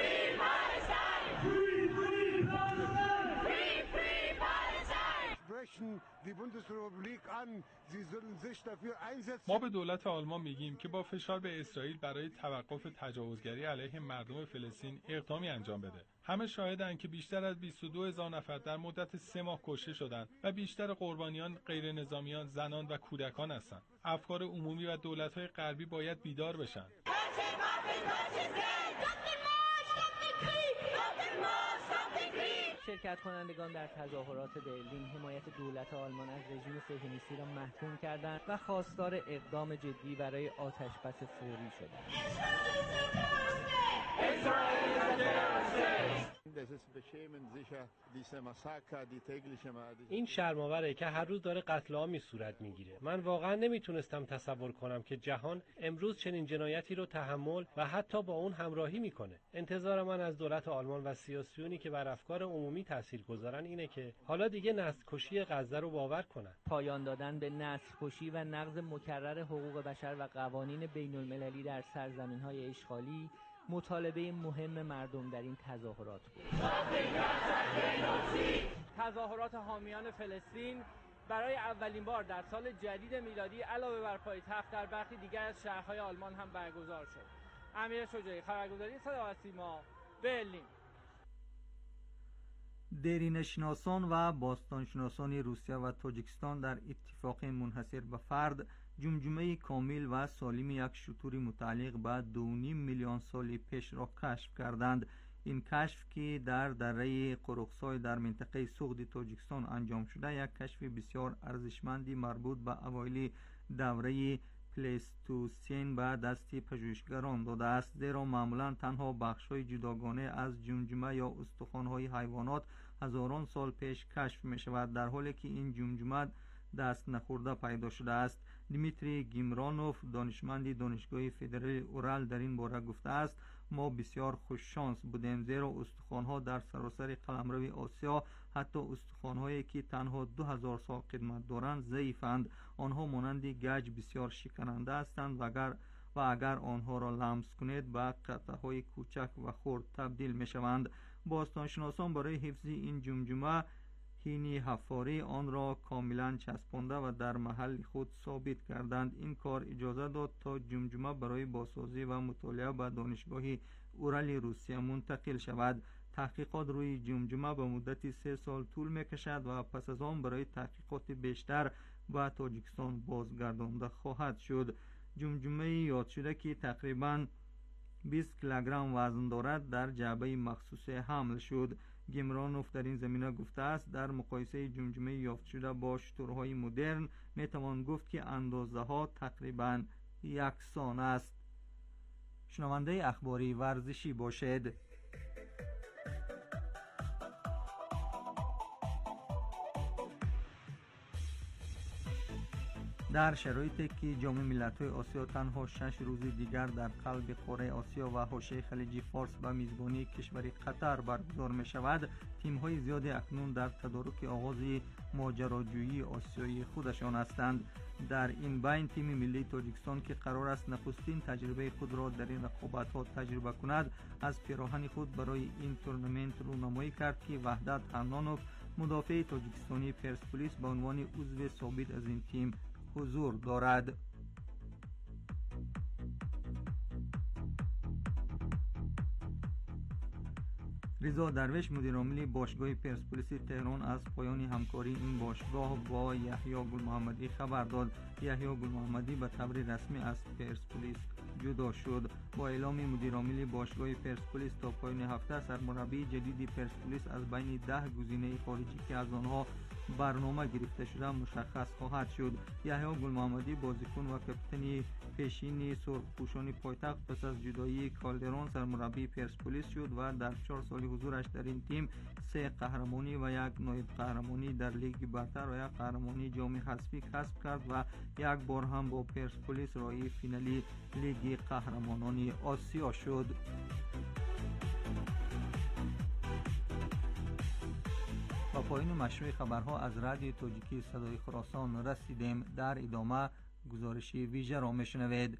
ما به دولت آلمان میگیم که با فشار به اسرائیل برای توقف تجاوزگری علیه مردم فلسطین اقدامی انجام بده. همه شاهدند که بیشتر از 22,000 نفر در مدت 3 ماه کشته شدند و بیشتر قربانیان غیر نظامیان، زنان و کودکان هستند. افکار عمومی و دولت‌های غربی باید بیدار بشن. شرکت کنندگان در تظاهرات برلین حمایت دولت آلمان از رژیم صهیونیستی را محکوم کردند و خواستار اقدام جدی برای آتشبس فوری شدند. این شرم‌آوره که هر روز داره قتل عامی صورت میگیره. من واقعا نمیتونستم تصور کنم که جهان امروز چنین جنایتی رو تحمل و حتی با اون همراهی میکنه. انتظار من از دولت آلمان و سیاسیونی که بر افکار عمومی تاثیرگذارن اینه که حالا دیگه نسل‌کشی غزه رو باور کنن. پایان دادن به نسل‌کشی و نقض مکرر حقوق بشر و قوانین بین‌المللی در سرزمین‌های اشغالی مطالبه مهم مردم در این تظاهرات بود. تظاهرات حامیان فلسطین برای اولین بار در سال جدید میلادی علاوه بر پایتخت در برخی دیگر از شهرهای آلمان هم برگزار شد. امیر شجاعی، خبرگزاری صدا و سیما، برلین. دیرینه‌شناسان و باستانشناسان روسیه و تاجیکستان در اتفاق منحصر به فرد جمجمه کامل و سالم یک شتور متعلق به 2.5 میلیون سال پیش را کشف کردند. این کشف که در دره قرقسای در منطقه سوغد تاجیکستان انجام شده یک کشف بسیار ارزشمندی مربوط به اوایل دوره پلیستوسین به دست پژوهشگران داده است، زیرا معمولا تنها بخش‌های جداگانه از جمجمه یا استخوان‌های حیوانات هزاران سال پیش کشف می‌شود، در حالی که این جمجمه دست نخورده پیدا شده است. دیمیتری گیمرانوف دانشمند دانشگاه فدرال اورال در این باره گفته است: ما بسیار خوش شانس بودیم، زیرا استخوان‌ها در سراسر قلمرو آسیا، حتی استخوان‌هایی که تنها 2000 سال قدمت دارند، ضعیفند. آنها مانند گچ بسیار شکننده هستند و اگر آنها را لمس کنید به قطعه‌های کوچک و خرد تبدیل می‌شوند. باستانشناسان برای حفظ این جمجمه هینی حفاری آن را کاملا چسبانده و در محل خود ثابت کردند. این کار اجازه داد تا جمجمه برای بازسازی و مطالعه به دانشگاه اورال روسیه منتقل شود. تحقیقات روی جمجمه به مدت 3 سال طول می‌کشد و پس از آن برای تحقیقات بیشتر به تاجیکستان بازگردانده خواهد شد. جمجمه یاد شده که تقریباً 20 کیلوگرم وزن دارد در جعبه مخصوص حمل شد. گیمرانوف در این زمینه گفته است: در مقایسه جمجمه یافت شده با شترهای مدرن میتوان گفت که اندازه ها تقریباً یکسان است. شنونده اخباری ورزشی باشید. در شرایطی که جام ملت‌های آسیا تنها 6 روز دیگر در قلب قاره آسیا و حاشیه خلیج فارس به میزبانی کشور قطر برگزار می‌شود، تیم‌های زیادی اکنون در تدارک آغاز ماجراجویی آسیایی خودشان هستند. در این بین تیم ملی تاجیکستان که قرار است نخستین تجربه خود را در این رقابت‌ها تجربه کند، از پیراهن خود برای این تورنمنت رونمایی کرد که وحدت حنانوف، مدافع تاجیکستانی پرسپولیس، به عنوان عضو ثابت از این تیم حضور دارد. رضا درویش مدیرعامل باشگاه پرسپولیس تهران از پایان همکاری این باشگاه با یحیی گل محمدی خبر داد. یحیی گل محمدی به طور رسمی از پرسپولیس جدا شد. با اعلام مدیرعامل باشگاه پرسپولیس تا پایان هفته، سرمربی جدید پرسپولیس از بین 10 گزینه خارجی که از آنها برنامه گرفته شده مشخص خواهد شد. یحیی گل محمدی بازیکن و کاپیتان پیشین سرخپوشان پایتخت پس از جدایی کالدرون سرمربی پرسپولیس شد و در 4 سال حضورش در این تیم 3 قهرمانی و 1 نایب قهرمانی در لیگ برتر و 1 قهرمانی جام حذفی کسب کرد و 1 بار هم با پرسپولیس راهی فینالی لیگ قهرمانان آسیا شد. با پایان مشروع خبرها از رادیو تاجیکی صدای خراسان رسیدیم. در ادامه گزارش ویژه را میشنوید.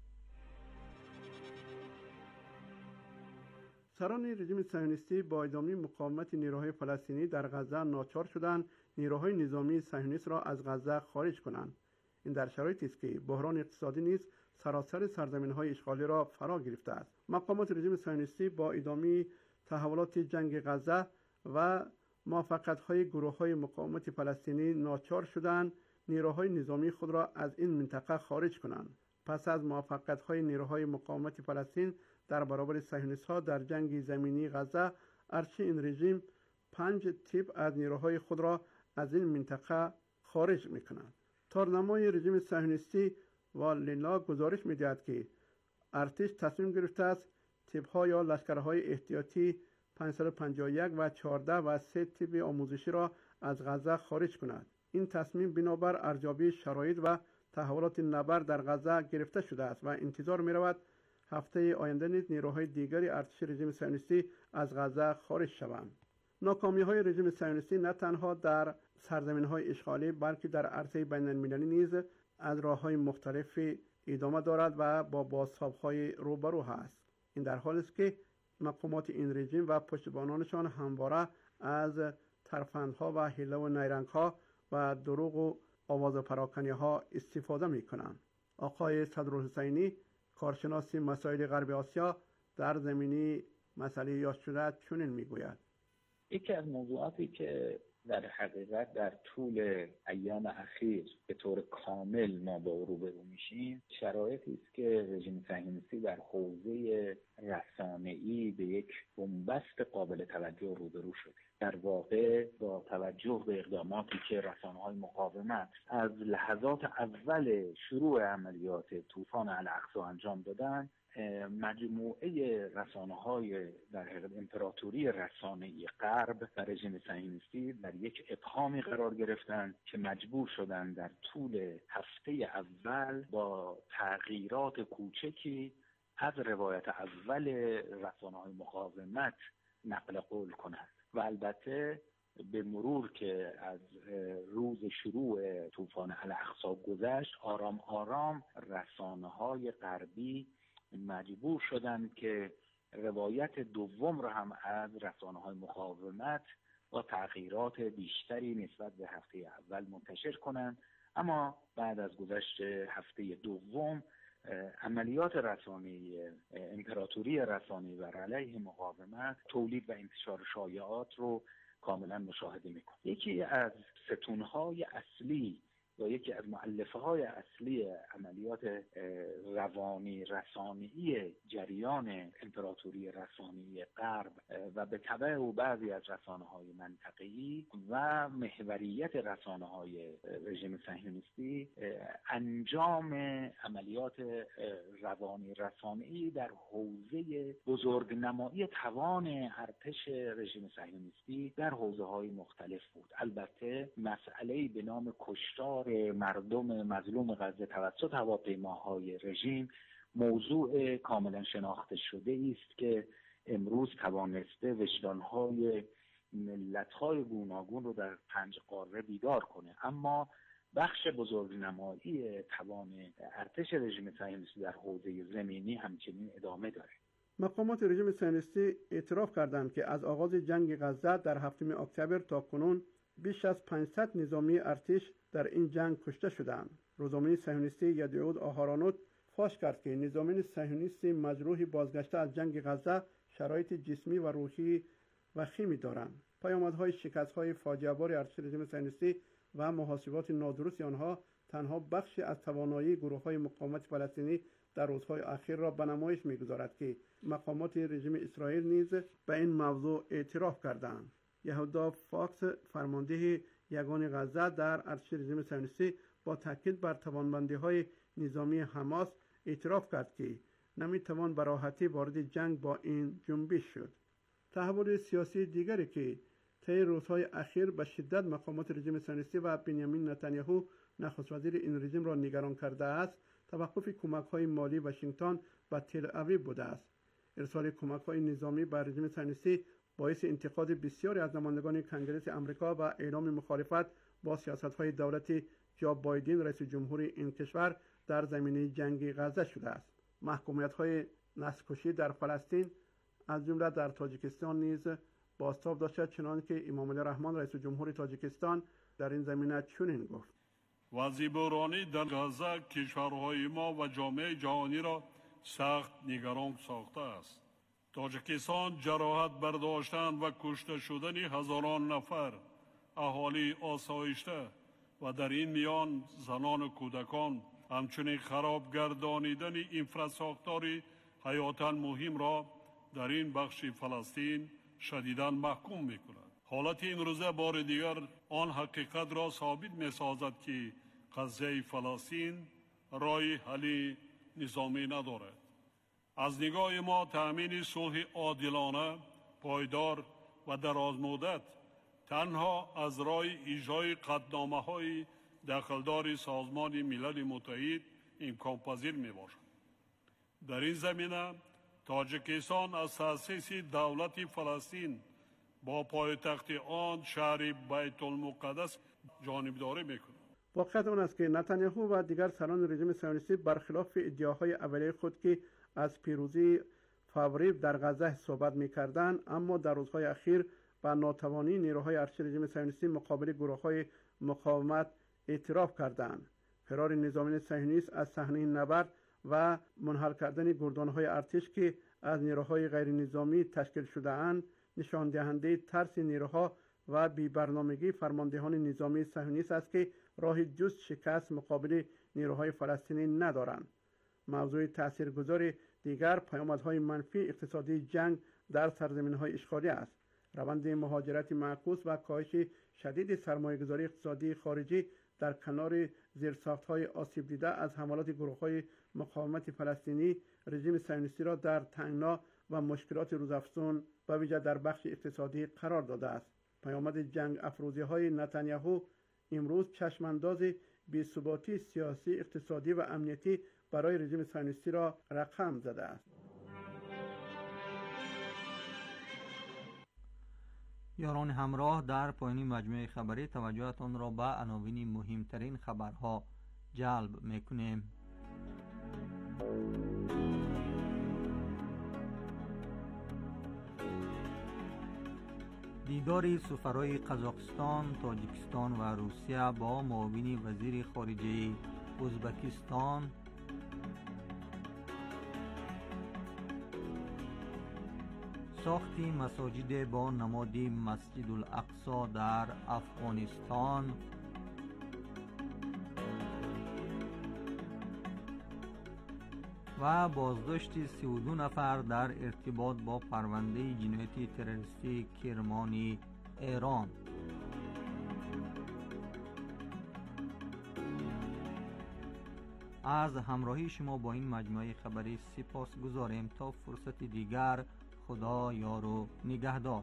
سران رژیم صهیونیستی با ادامه مقاومت نیروهای فلسطینی در غزه ناچار شدند نیروهای نظامی صهیونیست را از غزه خارج کنند. این در شرایطی است که بحران اقتصادی نیز سراسر سرزمین‌های اشغالی را فرا گرفته است. مقامات رژیم صهیونیستی با ادامه تحولات جنگ غزه و موفقیت‌های گروه‌های مقاومت فلسطینی ناچار شدند نیروهای نظامی خود را از این منطقه خارج کنند. پس از موفقیت‌های نیروهای مقاومت فلسطین در برابر صهیونیست‌ها در جنگ زمینی غزه، ارتش این رژیم 5 تیپ از نیروهای خود را از این منطقه خارج می‌کنند. تارنمای رژیم صهیونیستی واللیلا گزارش می‌دهد که ارتش تصمیم گرفته است تیپ‌ها یا لشکرهای احتیاطی 551 و 14 و 3 تیپ آموزشی را از غزه خارج کند. این تصمیم بنابر ارزیابی شرایط و تحولات نبرد در غزه گرفته شده است و انتظار می‌رود هفته آینده نیز نیروهای دیگری ارتش رژیم صهیونیستی از غزه خارج شوند. ناکامی‌های رژیم صهیونیستی نه تنها در سرزمین‌های اشغالی بلکه در عرصه بین‌المللی نیز از راه‌های مختلفی ادامه دارد و با بازتاب‌های روبرو است. این در حالی است که مقامات این رژیم و پشتیبانانشان همواره از ترفندها و حیله و نیرنگ‌ها و دروغ و آواز پراکنی‌ها استفاده می‌کنند. آقای صدرالحسینی، کارشناس مسائل غرب آسیا، در زمینه مسئله یاد شده چنین می‌گوید: یکی از موضوعاتی که در حقیقت در طول ایام اخیر به طور کامل ما با او روبرو میشیم، شرایطی است که رژیم صهیونیستی در حوزه رسانه‌ای به یک بنبست قابل توجه روبرو شده. در واقع با توجه به اقداماتی که رسانه‌های مقاومت از لحظات اول شروع عملیات طوفان الاقصی انجام دادن، مجموعه رسانه‌های در حقیقت امپراتوری رسانه‌ای غرب و رژیم صهیونیستی در در یک ابهامی قرار گرفتند که مجبور شدند در طول هفته اول با تغییرات کوچکی از روایت اول رسانه‌های مقاومت نقل قول کنند و البته به مرور که از روز شروع طوفان الاقصی گذشت آرام آرام رسانه‌های غربی مجبور شدند که روایت دوم را هم از رسانه‌های مقاومت با تغییرات بیشتری نسبت به هفته اول منتشر کنند. اما بعد از گذشت هفته دوم عملیات رسانه‌ای امپراتوری رسانه‌ای بر علیه مقاومت تولید و انتشار شایعات رو کاملا مشاهده می‌کنیم. یکی از ستون‌های اصلی و یکی از مؤلفه‌های اصلی عملیات روانی رسانه‌ای جریان امپراتوری رسانه‌ای غرب و به تبع او بعضی از رسانه‌های منطقه‌ای و محوریت رسانه‌های رژیم صهیونیستی انجام عملیات روانی رسانه‌ای در حوزه بزرگنمایی توان ارتش رژیم صهیونیستی در حوزه‌های مختلف بود. البته مسئله‌ای به نام کشتار مردم مظلوم غزه توسط هواپیماهای رژیم موضوع کاملا شناخته شده است که امروز توانسته وجدانهای ملت‌های گوناگون رو در 5 قاره بیدار کنه، اما بخش بزرگنمایی توان ارتش رژیم صهیونیستی در حوزه زمینی همچنین ادامه داره. مقامات رژیم صهیونیستی اعتراف کردند که از آغاز جنگ غزه در 7 اکتبر تا کنون بیش از 500 نظامی ارتش در این جنگ کشته شدند. روزنامه صهیونیستی یدعود آهارانوت فاش کرد که نظامیان صهیونیستی مجروح بازگشته از جنگ غزه شرایط جسمی و روحی وخیمی دارند. پیامدهای شکست‌های فاجعه‌بار ارتش رژیم صهیونیستی و محاسبات نادرست آنها تنها بخشی از توانایی گروه‌های مقاومت فلسطینی در روزهای اخیر را به نمایش می‌گذارد که مقامات رژیم اسرائیل نیز به این موضوع اعتراف کردند. یهودا فاکس فرمانده یگان غزه در ارتش رژیم صهیونیستی با تاکید بر توانمندی‌های نظامی حماس اعتراف کرد که نمی‌توان به راحتی وارد جنگ با این جنبش شد. تحول سیاسی دیگری که طی روزهای اخیر به شدت مقامات رژیم صهیونیستی و بنیامین نتانیاهو نخست وزیر این رژیم را نگران کرده است، توقف کمک‌های مالی واشنگتن به تل آویو بوده است. ارسال کمک‌های نظامی به رژیم صهیونیستی باعث انتقاد بسیاری از نمایندگان کنگره آمریکا و اعلام مخالفت با سیاست‌های دولت جو بایدن رئیس جمهور این کشور در زمینه جنگ غزه شده است. محکومیت‌های نسل‌کشی در فلسطین از جمله در تاجیکستان نیز بازتاب داشته، چنانکه امام علی رحمان رئیس جمهور تاجیکستان در این زمینه چنین گفت: وضع بحرانی در غزه کشورهای ما و جامعه جهانی را سخت نگران ساخته است. تاجیکستان جراحت برداشتن و کشته شدن هزاران نفر اهالی آسایشته و در این میان زنان و کودکان، همچنین خراب گردانیدن انفراساختاری حیاتاً مهم را در این بخش فلسطین شدیداً محکوم می‌کند. حالت این روزه بار دیگر آن حقیقت را ثابت می‌سازد که قضیه فلسطین راه حل نظامی ندارد. از نگاه ما تأمین صلح عادلانه، پایدار و درازمدت تنها از راه اجرای قطعنامه‌های داخلدار سازمان ملل متحد امکان پذیر میباشد. در این زمینه تاجیکستان از تأسیس دولت فلسطین با پایتخت آن شهر بیت المقدس جانبداری میکند. واقعیت آن است که نتانیاهو و دیگر سران رژیم صهیونیستی برخلاف ادعاهای اولیه خود که از پیروزی فوری در غزه صحبت می‌کردند، اما در روزهای اخیر به ناتوانی نیروهای ارتش رژیم صهیونیستی مقابل گروه‌های مقاومت اعتراف کردند. فرار نظامیان صهیونیست از صحنه نبرد و منحل کردن گردان‌های ارتش که از نیروهای غیر نظامی تشکیل شده‌اند نشان دهنده ترس نیروها و بی‌برنامگی فرماندهان نظامی صهیونیست است که راه جز شکست مقابل نیروهای فلسطینی ندارند. موضوع تاثیرگذار دیگر پیامدهای منفی اقتصادی جنگ در سرزمین‌های اشغالی است. روند مهاجرت معکوس و کاهش شدید سرمایه‌گذاری اقتصادی خارجی در کنار زیرساخت‌های آسیب دیده از حملات گروه‌های مقاومت فلسطینی رژیم صهیونیستی را در تنگنا و مشکلات روزافزون و ویژه در بخش اقتصادی قرار داده است. پیامد جنگ افروزی های نتانیاهو امروز چشمانداز بی‌ثباتی سیاسی، اقتصادی و امنیتی برای رژیم صهیونیستی را رقم زده است. یاران همراه، در پایان مجموعه خبری توجهتان را به عناوین مهمترین خبرها جلب میکنیم. دیدار سفرای قزاقستان، تاجیکستان و روسیه با معاون وزیر خارجه ازبکستان. ساخت مساجد با نماد مسجد الاقصی در افغانستان. و بازداشت 32 نفر در ارتباط با پرونده جنایت تروریستی کرمانی ایران. از همراهی شما با این مجموعه خبری سپاس گذاریم. تا فرصت دیگر، خدا یار و نگهدار.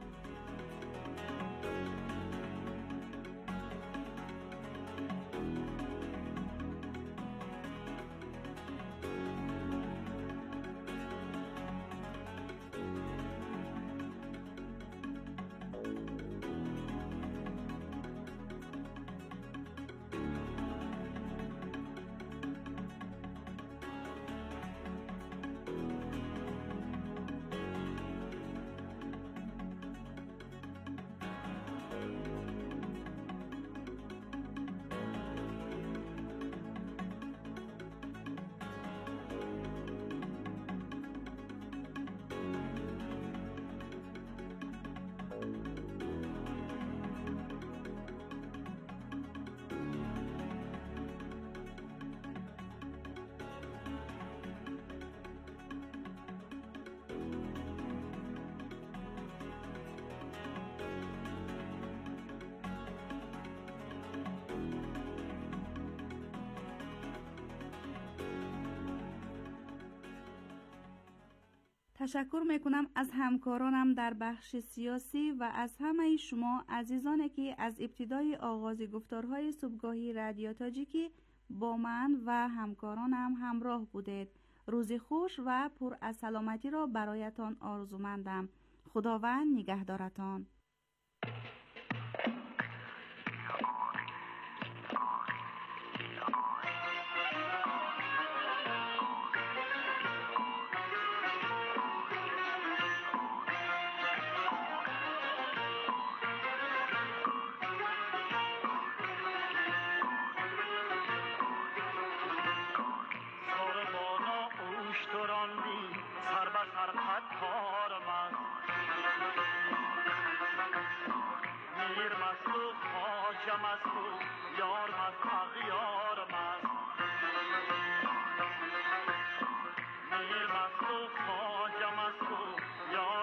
تشکر میکنم از همکارانم در بخش سیاسی و از همه شما عزیزانی که از ابتدای آغاز گفتارهای صبحگاهی رادیو تاجیکی با من و همکارانم همراه بودید. روز خوش و پر از سلامتی را برایتان آرزومندم. خداوند نگهدارتان. یار